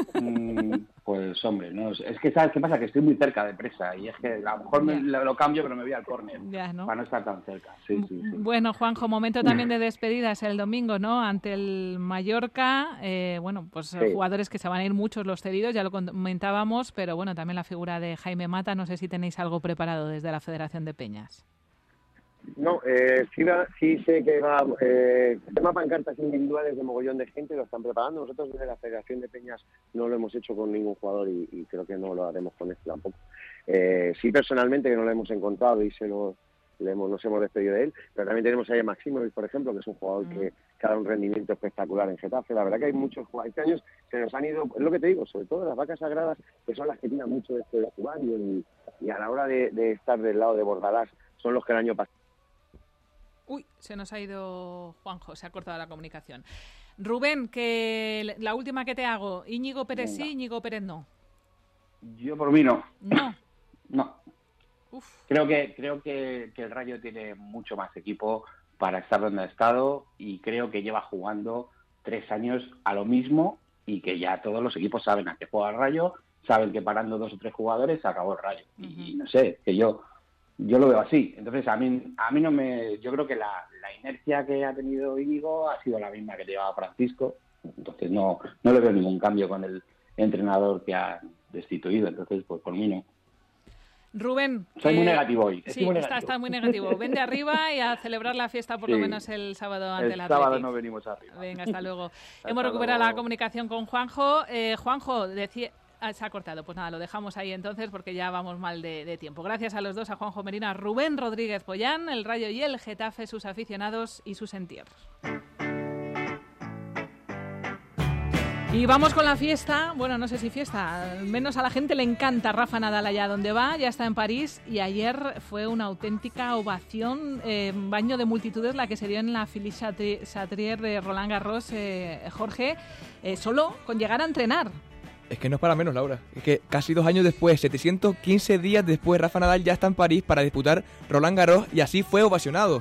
Pues hombre, no, es que ¿sabes qué pasa? Que estoy muy cerca de Presa, y es que a lo mejor lo cambio, pero me voy al córner, ¿no?, para no estar tan cerca. Sí. Bueno, Juanjo, momento también de despedidas el domingo, ¿no?, ante el Mallorca. Bueno, pues jugadores que se van a ir, muchos los cedidos, ya lo comentábamos, pero bueno, también la figura de Jaime Mata. No sé si tenéis algo preparado desde la Federación de Peñas. No, sí sé que tema pancartas individuales de mogollón de gente lo están preparando. Nosotros desde la Federación de Peñas no lo hemos hecho con ningún jugador, y creo que no lo haremos con este tampoco. Sí, personalmente, que no lo hemos encontrado y nos hemos despedido de él, pero también tenemos ahí a Maximovic, por ejemplo, que es un jugador que ha dado un rendimiento espectacular en Getafe. La verdad que hay muchos jugadores. Este año se nos han ido, es lo que te digo, sobre todo las vacas sagradas, que son las que tiran mucho de esto de jugar, y a la hora de estar del lado de Bordalás son los que el año pasado. Uy, se nos ha ido Juanjo, se ha cortado la comunicación. Rubén, que la última que te hago, Íñigo Pérez sí, Íñigo Pérez no. Yo por mí no. No. Creo que el Rayo tiene mucho más equipo para estar donde ha estado, y creo que lleva jugando 3 años a lo mismo, y que ya todos los equipos saben a qué juega el Rayo, saben que parando 2 o 3 jugadores se acabó el Rayo. Y no sé, que yo lo veo así. Entonces a mí no me... Yo creo que la inercia que ha tenido Íñigo ha sido la misma que llevaba Francisco. Entonces no le veo ningún cambio con el entrenador que ha destituido. Entonces, pues por mí no. Rubén. Soy muy negativo hoy. Sí, está muy negativo. Ven de arriba y a celebrar la fiesta por lo menos el sábado ante el Athletic. El sábado Athletic. no venimos arriba. Venga, hasta luego. Hemos recuperado la comunicación con Juanjo. Juanjo, decía... se ha cortado. Pues nada, lo dejamos ahí entonces porque ya vamos mal de tiempo. Gracias a los dos, a Juanjo Merino, a Rubén Rodríguez Pollán, el Rayo y el Getafe, sus aficionados y sus entierros. Y vamos con la fiesta. Bueno, no sé si fiesta, al menos a la gente le encanta Rafa Nadal allá donde va, ya está en París y ayer fue una auténtica ovación, baño de multitudes la que se dio en la Philippe Chatrier de Roland Garros, Jorge, solo con llegar a entrenar. Es que no es para menos, Laura. Es que casi 2 años después, 715 días después, Rafa Nadal ya está en París para disputar Roland Garros y así fue ovacionado.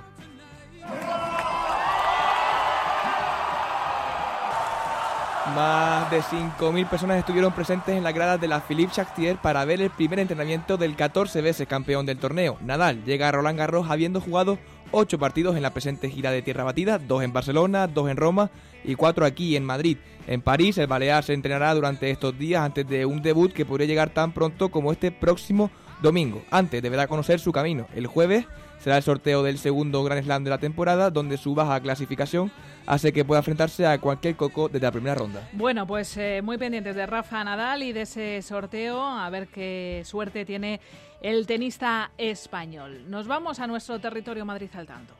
Más de 5.000 personas estuvieron presentes en las gradas de la Philippe Chatrier para ver el primer entrenamiento del 14 veces campeón del torneo. Nadal llega a Roland Garros habiendo jugado 8 partidos en la presente gira de tierra batida, 2 en Barcelona, 2 en Roma y 4 aquí en Madrid. En París, el balear se entrenará durante estos días antes de un debut que podría llegar tan pronto como este próximo domingo. Antes deberá conocer su camino. El jueves será el sorteo del segundo Grand Slam de la temporada, donde su baja clasificación hace que pueda enfrentarse a cualquier coco desde la primera ronda. Bueno, pues muy pendientes de Rafa Nadal y de ese sorteo, a ver qué suerte tiene el tenista español. Nos vamos a nuestro territorio Madrid al tanto.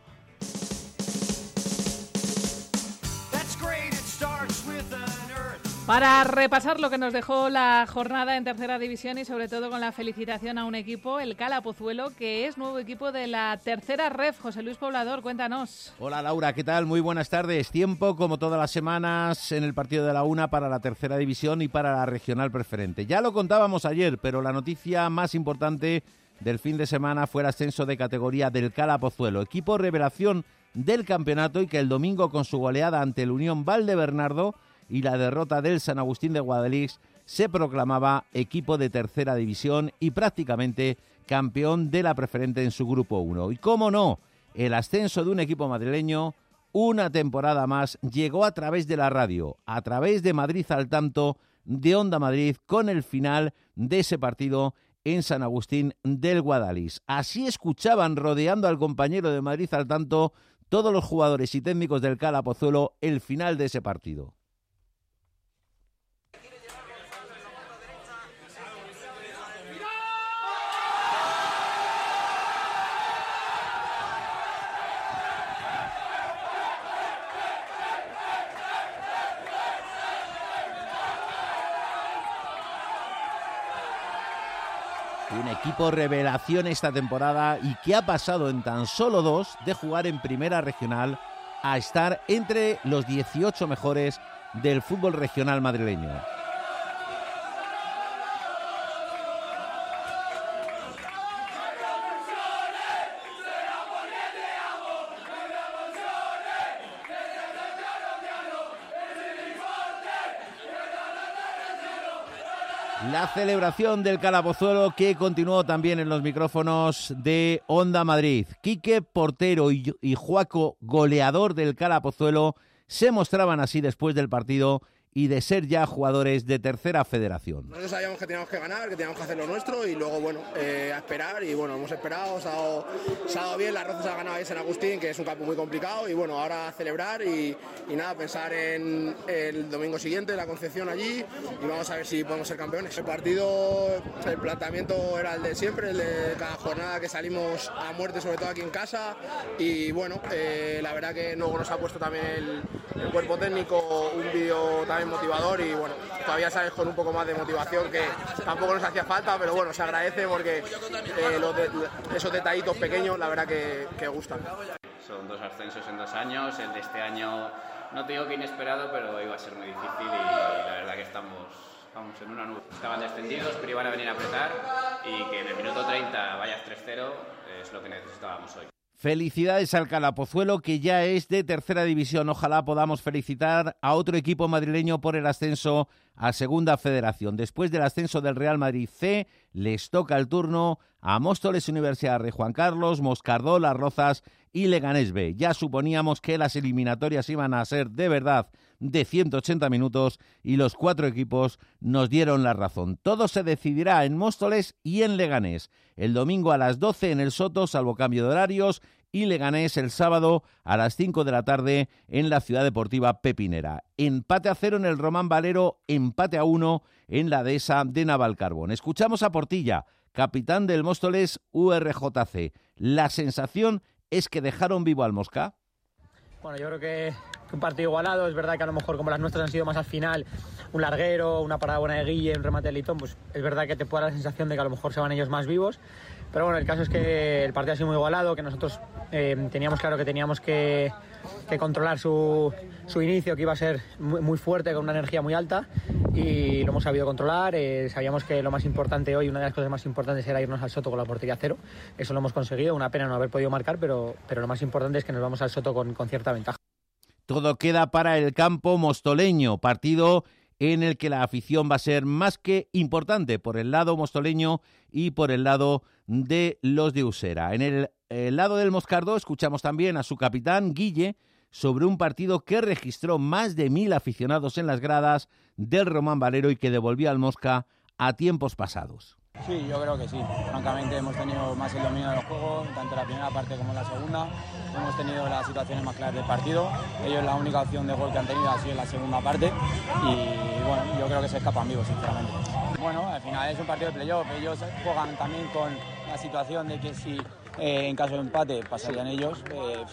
Para repasar lo que nos dejó la jornada en tercera división y sobre todo con la felicitación a un equipo, el Cala Pozuelo, que es nuevo equipo de la tercera ref. José Luis Poblador, cuéntanos. Hola Laura, ¿qué tal? Muy buenas tardes. Tiempo, como todas las semanas, en el partido de la una para la tercera división y para la regional preferente. Ya lo contábamos ayer, pero la noticia más importante del fin de semana fue el ascenso de categoría del Cala Pozuelo, equipo revelación del campeonato y que el domingo con su goleada ante el Unión Valdebernardo y la derrota del San Agustín de Guadalix se proclamaba equipo de tercera división y prácticamente campeón de la preferente en su grupo 1. Y cómo no, el ascenso de un equipo madrileño una temporada más llegó a través de la radio, a través de Madrid al tanto, de Onda Madrid, con el final de ese partido en San Agustín del Guadalix. Así escuchaban, rodeando al compañero de Madrid al tanto, todos los jugadores y técnicos del Cala Pozuelo el final de ese partido. Un equipo revelación esta temporada y que ha pasado en tan solo 2 de jugar en primera regional a estar entre los 18 mejores del fútbol regional madrileño. La celebración del Cala Pozuelo que continuó también en los micrófonos de Onda Madrid. Quique, portero, y Juaco, goleador del Cala Pozuelo, se mostraban así después del partido y de ser ya jugadores de tercera federación. Nosotros sabíamos que teníamos que ganar, que teníamos que hacer lo nuestro y luego, bueno, a esperar y bueno, hemos esperado, se ha dado bien, las Rozas ha ganado ahí en San Agustín, que es un campo muy complicado y bueno, ahora a celebrar y nada, pensar en el domingo siguiente, la Concepción allí y vamos a ver si podemos ser campeones. El partido, el planteamiento era el de siempre, el de cada jornada que salimos a muerte, sobre todo aquí en casa y bueno, la verdad que luego nos ha puesto también el cuerpo técnico un vídeo también motivador y bueno, todavía sales con un poco más de motivación que tampoco nos hacía falta, pero bueno, se agradece porque esos detallitos pequeños la verdad que gustan. Son 2 ascensos en 2 años, el de este año no te digo que inesperado, pero iba a ser muy difícil y la verdad que estamos en una nube. Estaban descendidos, pero iban a venir a apretar y que en el minuto 30 vayas 3-0 es lo que necesitábamos hoy. Felicidades al Cala Pozuelo, que ya es de tercera división. Ojalá podamos felicitar a otro equipo madrileño por el ascenso a Segunda Federación. Después del ascenso del Real Madrid C, les toca el turno a Móstoles Universidad Rey Juan Carlos, Moscardó, Las Rozas y Leganés B. Ya suponíamos que las eliminatorias iban a ser de verdad de 180 minutos y los 4 equipos nos dieron la razón. Todo se decidirá en Móstoles y en Leganés. El domingo a las 12 en el Soto, salvo cambio de horarios, y Leganés el sábado a las 5 de la tarde en la Ciudad Deportiva Pepinera. Empate a 0 en el Román Valero, empate a 1 en la Dehesa de Navalcarbón. Escuchamos a Portilla, capitán del Móstoles URJC. La sensación es que dejaron vivo al Mosca. Bueno, yo creo que un partido igualado. Es verdad que a lo mejor como las nuestras han sido más al final, un larguero, una parada buena de Guille, un remate de Litón, pues es verdad que te puede dar la sensación de que a lo mejor se van ellos más vivos. Pero bueno, el caso es que el partido ha sido muy igualado, que nosotros teníamos claro que teníamos que controlar su inicio, que iba a ser muy fuerte, con una energía muy alta, y lo hemos sabido controlar. Sabíamos que lo más importante hoy, una de las cosas más importantes, era irnos al Soto con la portería cero. Eso lo hemos conseguido, una pena no haber podido marcar, pero lo más importante es que nos vamos al Soto con cierta ventaja. Todo queda para el campo mostoleño, partido en el que la afición va a ser más que importante por el lado mostoleño y por el lado de los de Usera. En el lado del Moscardo escuchamos también a su capitán, Guille, sobre un partido que registró más de 1.000 aficionados en las gradas del Román Valero y que devolvía al Mosca a tiempos pasados. Sí, yo creo que sí. Francamente hemos tenido más el dominio del juego, tanto en la primera parte como en la segunda. Hemos tenido las situaciones más claras del partido. Ellos la única opción de gol que han tenido ha sido en la segunda parte. Y bueno, yo creo que se escapan vivos, sinceramente. Bueno, al final es un partido de playoff. Ellos juegan también con la situación de que si en caso de empate pasarían ellos.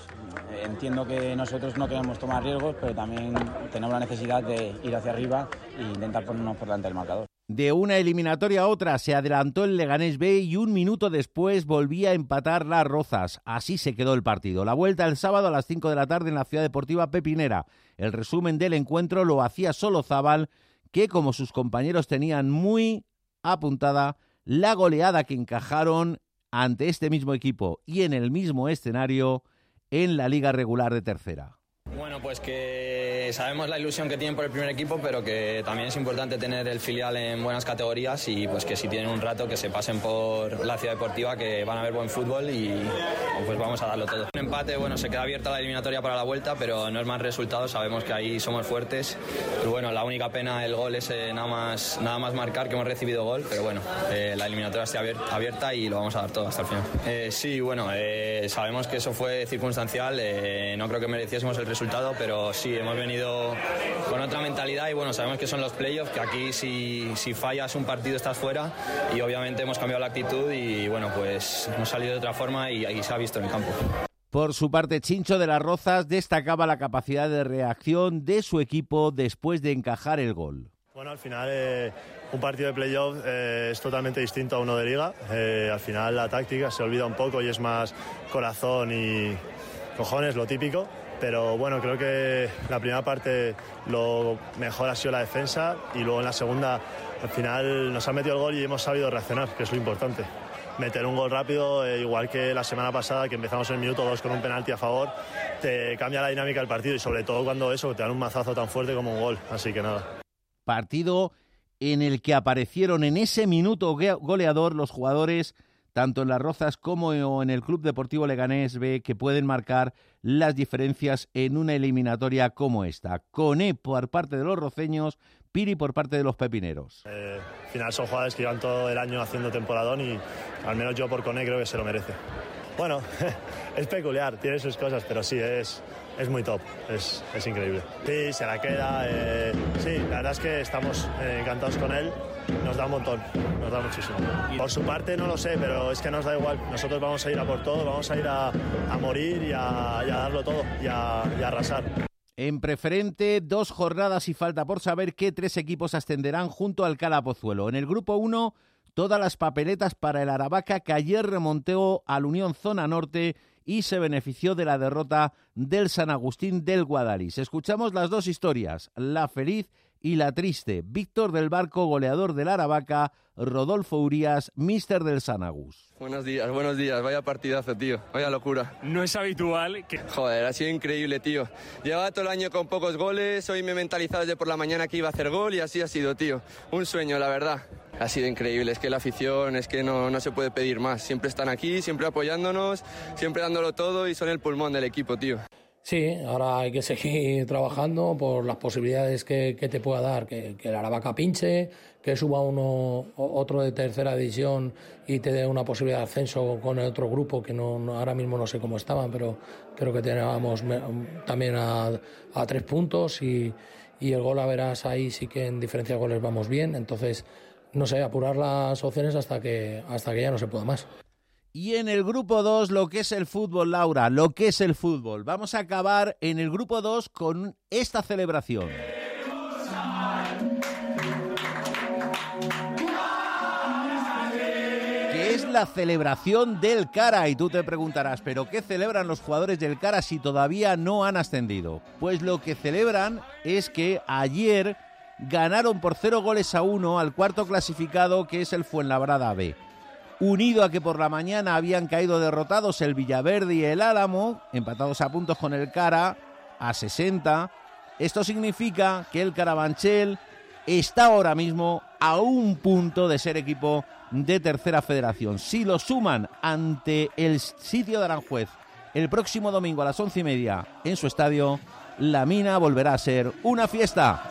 Entiendo que nosotros no queremos tomar riesgos, pero también tenemos la necesidad de ir hacia arriba e intentar ponernos por delante del marcador. De una eliminatoria a otra se adelantó el Leganés B y un minuto después volvía a empatar Las Rozas. Así se quedó el partido. La vuelta el sábado a las 5 de la tarde en la Ciudad Deportiva Pepinera. El resumen del encuentro lo hacía Solozábal, que como sus compañeros tenían muy apuntada la goleada que encajaron ante este mismo equipo y en el mismo escenario en la Liga Regular de Tercera. Bueno, pues que sabemos la ilusión que tienen por el primer equipo, pero que también es importante tener el filial en buenas categorías y pues que si tienen un rato que se pasen por la Ciudad Deportiva, que van a ver buen fútbol y pues vamos a darlo todo. Un empate, bueno, se queda abierta la eliminatoria para la vuelta, pero no es más resultado, sabemos que ahí somos fuertes. Y bueno, la única pena el gol es nada más marcar, que hemos recibido gol, pero bueno, la eliminatoria está abierta y lo vamos a dar todo hasta el final. Sí, bueno, sabemos que eso fue circunstancial, no creo que mereciésemos el resultado, pero sí, hemos venido con otra mentalidad y bueno, sabemos que son los playoffs, que aquí si fallas un partido estás fuera y obviamente hemos cambiado la actitud y bueno, pues hemos salido de otra forma y ahí se ha visto en el campo. Por su parte, Chincho de Las Rozas destacaba la capacidad de reacción de su equipo después de encajar el gol. Bueno, al final un partido de playoff es totalmente distinto a uno de liga. Al final la táctica se olvida un poco y es más corazón y cojones, lo típico. Pero bueno, creo que la primera parte lo mejor ha sido la defensa y luego en la segunda al final nos han metido el gol y hemos sabido reaccionar, que es lo importante. Meter un gol rápido, igual que la semana pasada que empezamos en el minuto 2 con un penalti a favor, te cambia la dinámica del partido y sobre todo cuando te dan un mazazo tan fuerte como un gol, así que nada. Partido en el que aparecieron en ese minuto goleador los jugadores tanto en Las Rozas como en el Club Deportivo Leganés B, que pueden marcar las diferencias en una eliminatoria como esta. Coné por parte de los roceños, Piri por parte de los pepineros. Al final son jugadores que llevan todo el año haciendo temporadón y al menos yo por Coné creo que se lo merece. Bueno, es peculiar, tiene sus cosas, pero sí, es muy top, es increíble. Sí, se la queda, sí, la verdad es que estamos encantados con él, nos da un montón, nos da muchísimo. Por su parte no lo sé, pero es que nos da igual, nosotros vamos a ir a por todo, vamos a ir a morir y a darlo todo y a arrasar. En preferente, 2 jornadas y falta por saber qué 3 equipos ascenderán junto al Cala Pozuelo. En el grupo 1, todas las papeletas para el Aravaca, que ayer remontó al Unión Zona Norte y se benefició de la derrota del San Agustín del Guadalís. Escuchamos las dos historias, la feliz y la triste. Víctor del Barco, goleador del Aravaca, Rodolfo Urías, míster del San Agus. Buenos días, vaya partidazo, tío, vaya locura. No es habitual que... Joder, ha sido increíble, tío. Llevaba todo el año con pocos goles, hoy me he mentalizado desde por la mañana que iba a hacer gol y así ha sido, tío. Un sueño, la verdad. Ha sido increíble, es que la afición, es que no se puede pedir más. Siempre están aquí, siempre apoyándonos, siempre dándolo todo y son el pulmón del equipo, tío. Sí, ahora hay que seguir trabajando por las posibilidades que te pueda dar, que el Aravaca pinche, que suba otro de tercera división y te dé una posibilidad de ascenso con el otro grupo, que ahora mismo no sé cómo estaban, pero creo que teníamos también a 3 puntos y el gol a verás ahí sí que en diferencia de goles vamos bien, entonces no sé, apurar las opciones hasta que ya no se pueda más. Y en el grupo 2, lo que es el fútbol, Laura, lo que es el fútbol. Vamos a acabar en el grupo 2 con esta celebración. Que es la celebración del Cara. Y tú te preguntarás, ¿pero qué celebran los jugadores del Cara si todavía no han ascendido? Pues lo que celebran es que ayer ganaron por 0-1 al cuarto clasificado, que es el Fuenlabrada B. Unido a que por la mañana habían caído derrotados el Villaverde y el Álamo, empatados a puntos con el Cara, a 60. Esto significa que el Carabanchel está ahora mismo a un punto de ser equipo de tercera federación. Si lo suman ante el Sitio de Aranjuez el próximo domingo a las 11:30 en su estadio, la Mina volverá a ser una fiesta.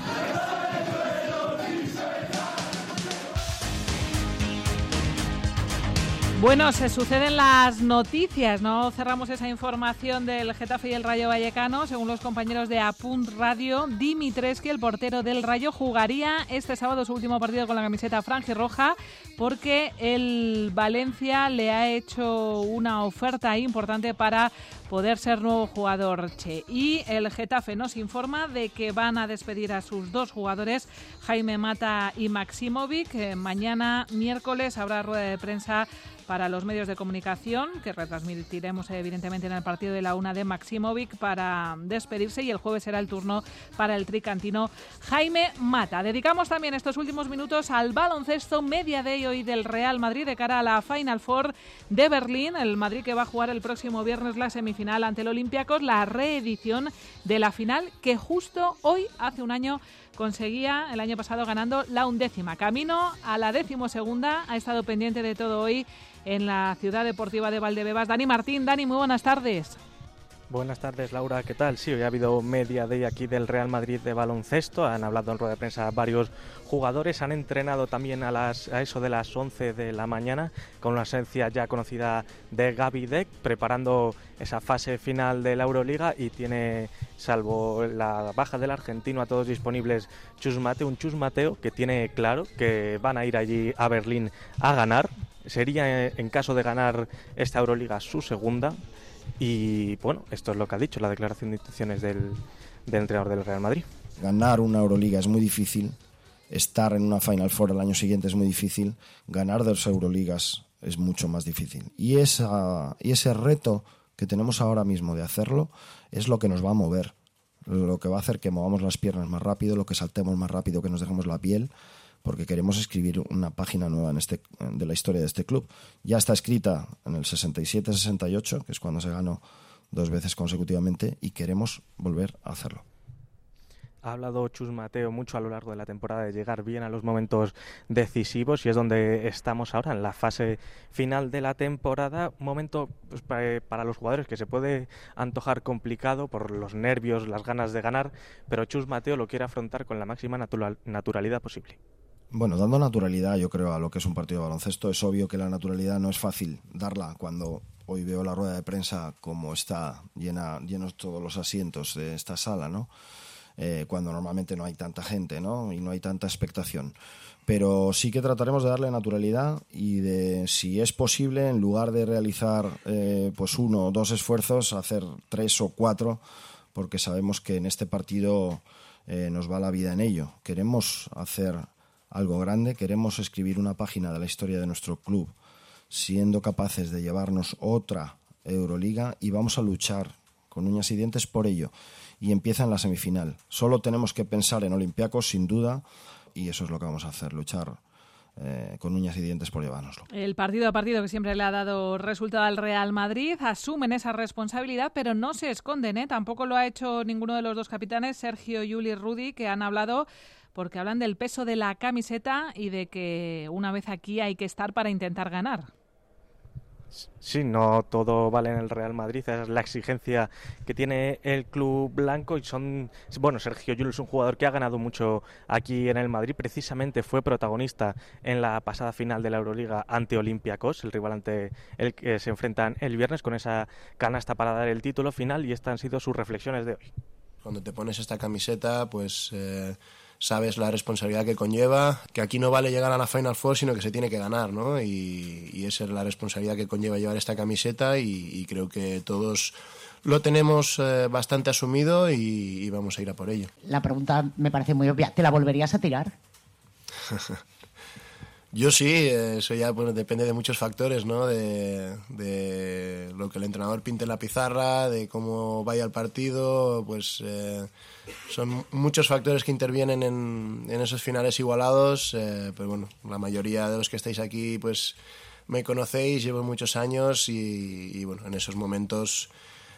Bueno, se suceden las noticias, ¿no? Cerramos esa información del Getafe y el Rayo Vallecano. Según los compañeros de Apunt Radio, Dimitrescu, el portero del Rayo, jugaría este sábado su último partido con la camiseta franjirroja porque el Valencia le ha hecho una oferta importante para poder ser nuevo jugador Che. Y el Getafe nos informa de que van a despedir a sus 2 jugadores, Jaime Mata y Maximovic. Mañana, miércoles, habrá rueda de prensa para los medios de comunicación, que retransmitiremos evidentemente en el partido de la 1 de Maximovic para despedirse, y el jueves será el turno para el tricantino Jaime Mata. Dedicamos también estos últimos minutos al baloncesto Media Day hoy del Real Madrid de cara a la Final Four de Berlín. El Madrid que va a jugar el próximo viernes la semifinal ante el Olympiacos, la reedición de la final que justo hoy, hace un año, conseguía el año pasado ganando la 11ª. Camino a la 12ª, ha estado pendiente de todo hoy en la Ciudad Deportiva de Valdebebas. Dani Martín. Dani, muy buenas tardes. Buenas tardes, Laura, ¿qué tal? Sí, hoy ha habido Media Day aquí del Real Madrid de baloncesto. Han hablado en rueda de prensa varios jugadores, han entrenado también a eso de las 11 de la mañana con una ausencia ya conocida de Gaby Deck, preparando esa fase final de la Euroliga, y tiene, salvo la baja del argentino, a todos disponibles Chus Mateo, un Chus Mateo que tiene claro que van a ir allí a Berlín a ganar. Sería, en caso de ganar esta Euroliga, su segunda. Y bueno, esto es lo que ha dicho la declaración de intenciones del entrenador del Real Madrid. Ganar una Euroliga es muy difícil, estar en una Final Four el año siguiente es muy difícil, ganar 2 Euroligas es mucho más difícil. Y ese reto que tenemos ahora mismo de hacerlo es lo que nos va a mover, lo que va a hacer que movamos las piernas más rápido, lo que saltemos más rápido, que nos dejemos la piel, porque queremos escribir una página nueva de la historia de este club. Ya está escrita en el 67-68, que es cuando se ganó 2 veces consecutivamente, y queremos volver a hacerlo. Ha hablado Chus Mateo mucho a lo largo de la temporada de llegar bien a los momentos decisivos, y es donde estamos ahora, en la fase final de la temporada. Un momento pues, para los jugadores que se puede antojar complicado por los nervios, las ganas de ganar, pero Chus Mateo lo quiere afrontar con la máxima naturalidad posible. Bueno, dando naturalidad, yo creo, a lo que es un partido de baloncesto. Es obvio que la naturalidad no es fácil darla cuando hoy veo la rueda de prensa como está llenos todos los asientos de esta sala, ¿no? Cuando normalmente no hay tanta gente, ¿no? Y no hay tanta expectación. Pero sí que trataremos de darle naturalidad y de, si es posible, en lugar de realizar pues 1 o 2 esfuerzos, hacer 3 o 4, porque sabemos que en este partido nos va la vida en ello. Queremos hacer algo grande, queremos escribir una página de la historia de nuestro club, siendo capaces de llevarnos otra Euroliga, y vamos a luchar con uñas y dientes por ello, y empieza en la semifinal. Solo tenemos que pensar en Olympiacos, sin duda, y eso es lo que vamos a hacer, luchar con uñas y dientes por llevárnoslo. El partido a partido que siempre le ha dado resultado al Real Madrid, asumen esa responsabilidad, pero no se esconden, ¿eh? Tampoco lo ha hecho ninguno de los dos capitanes, Sergio Llull y Rudi, que han hablado porque hablan del peso de la camiseta y de que una vez aquí hay que estar para intentar ganar. Sí, no todo vale en el Real Madrid, es la exigencia que tiene el club blanco y Sergio Llull es un jugador que ha ganado mucho aquí en el Madrid, precisamente fue protagonista en la pasada final de la Euroliga ante Olympiacos, el rival ante el que se enfrentan el viernes con esa canasta para dar el título final, y estas han sido sus reflexiones de hoy. Cuando te pones esta camiseta, pues sabes la responsabilidad que conlleva, que aquí no vale llegar a la Final Four, sino que se tiene que ganar, ¿no? Y esa es la responsabilidad que conlleva llevar esta camiseta y creo que todos lo tenemos bastante asumido y vamos a ir a por ello. La pregunta me parece muy obvia. ¿Te la volverías a tirar? Yo sí, eso ya depende de muchos factores, ¿no? De lo que el entrenador pinte en la pizarra, de cómo vaya el partido, pues son muchos factores que intervienen en esos finales igualados, pero bueno, la mayoría de los que estáis aquí pues me conocéis, llevo muchos años y bueno, en esos momentos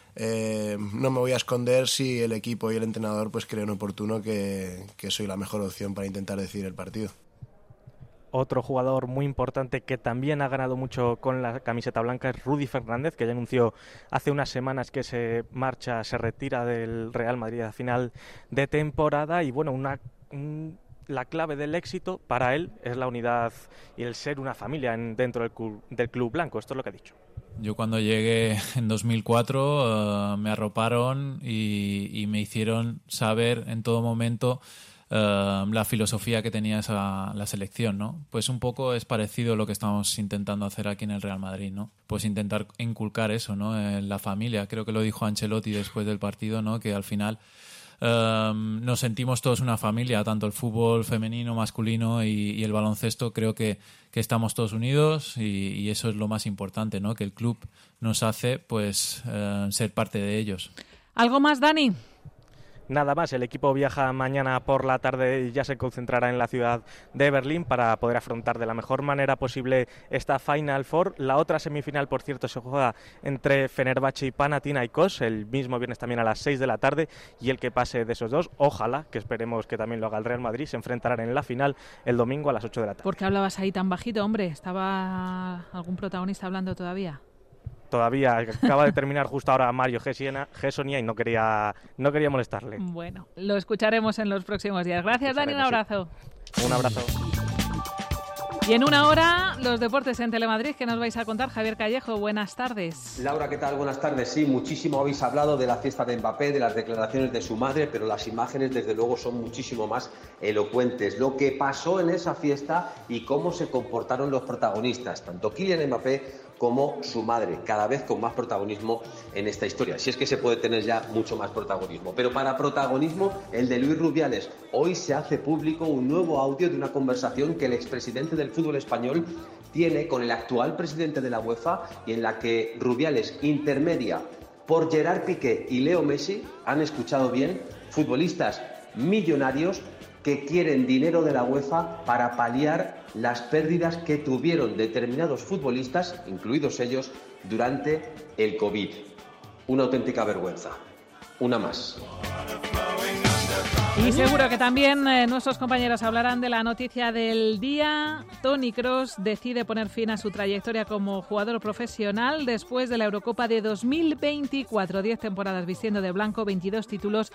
no me voy a esconder si el equipo y el entrenador pues creen oportuno que soy la mejor opción para intentar decidir el partido. Otro jugador muy importante que también ha ganado mucho con la camiseta blanca es Rudy Fernández, que ya anunció hace unas semanas que se retira del Real Madrid a final de temporada. Y bueno, la clave del éxito para él es la unidad y el ser una familia dentro del club blanco. Esto es lo que ha dicho. Yo cuando llegué en 2004 me arroparon y me hicieron saber en todo momento la filosofía que tenía la selección, ¿no? Pues un poco es parecido a lo que estamos intentando hacer aquí en el Real Madrid, ¿no? Pues intentar inculcar eso, ¿no? En la familia. Creo que lo dijo Ancelotti después del partido, ¿no? Que al final nos sentimos todos una familia, tanto el fútbol femenino, masculino y el baloncesto. Creo que estamos todos unidos y eso es lo más importante, ¿no? Que el club nos hace pues ser parte de ellos. ¿Algo más, Dani? Nada más, el equipo viaja mañana por la tarde y ya se concentrará en la ciudad de Berlín para poder afrontar de la mejor manera posible esta Final Four. La otra semifinal, por cierto, se juega entre Fenerbahce y Panathinaikos el mismo viernes también a las 6 de la tarde, y el que pase de esos dos, ojalá, que esperemos que también lo haga el Real Madrid, se enfrentarán en la final el domingo a las 8 de la tarde. ¿Por qué hablabas ahí tan bajito, hombre? ¿Estaba algún protagonista hablando todavía? Todavía acaba de terminar justo ahora Mario Gessonia y no quería molestarle. Bueno, lo escucharemos en los próximos días. Gracias, Dani, un abrazo. Sí. Un abrazo. Y en una hora, los deportes en Telemadrid, que nos vais a contar. Javier Callejo, buenas tardes. Laura, ¿qué tal? Buenas tardes. Sí, muchísimo habéis hablado de la fiesta de Mbappé, de las declaraciones de su madre, pero las imágenes, desde luego, son muchísimo más elocuentes. Lo que pasó en esa fiesta y cómo se comportaron los protagonistas, tanto Kylian Mbappé como su madre, cada vez con más protagonismo en esta historia. Si es que se puede tener ya mucho más protagonismo. Pero para protagonismo, el de Luis Rubiales. Hoy se hace público un nuevo audio de una conversación que el expresidente del fútbol español tiene con el actual presidente de la UEFA, y en la que Rubiales intermedia por Gerard Piqué y Leo Messi, han escuchado bien, futbolistas millonarios que quieren dinero de la UEFA para paliar las pérdidas que tuvieron determinados futbolistas, incluidos ellos, durante el COVID. Una auténtica vergüenza. Una más. Y seguro que también nuestros compañeros hablarán de la noticia del día. Toni Kroos decide poner fin a su trayectoria como jugador profesional después de la Eurocopa de 2024. 10 temporadas vistiendo de blanco, 22 títulos,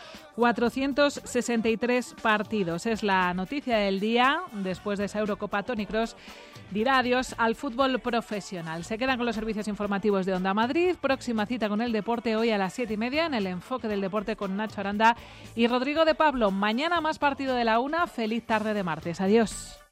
463 partidos. Es la noticia del día. Después de esa Eurocopa, Toni Kroos dirá adiós al fútbol profesional. Se quedan con los servicios informativos de Onda Madrid. Próxima cita con el deporte hoy a las 7:30 en el Enfoque del Deporte con Nacho Aranda y Rodrigo de Pablo. Mañana más partido de la 1. Feliz tarde de martes. Adiós.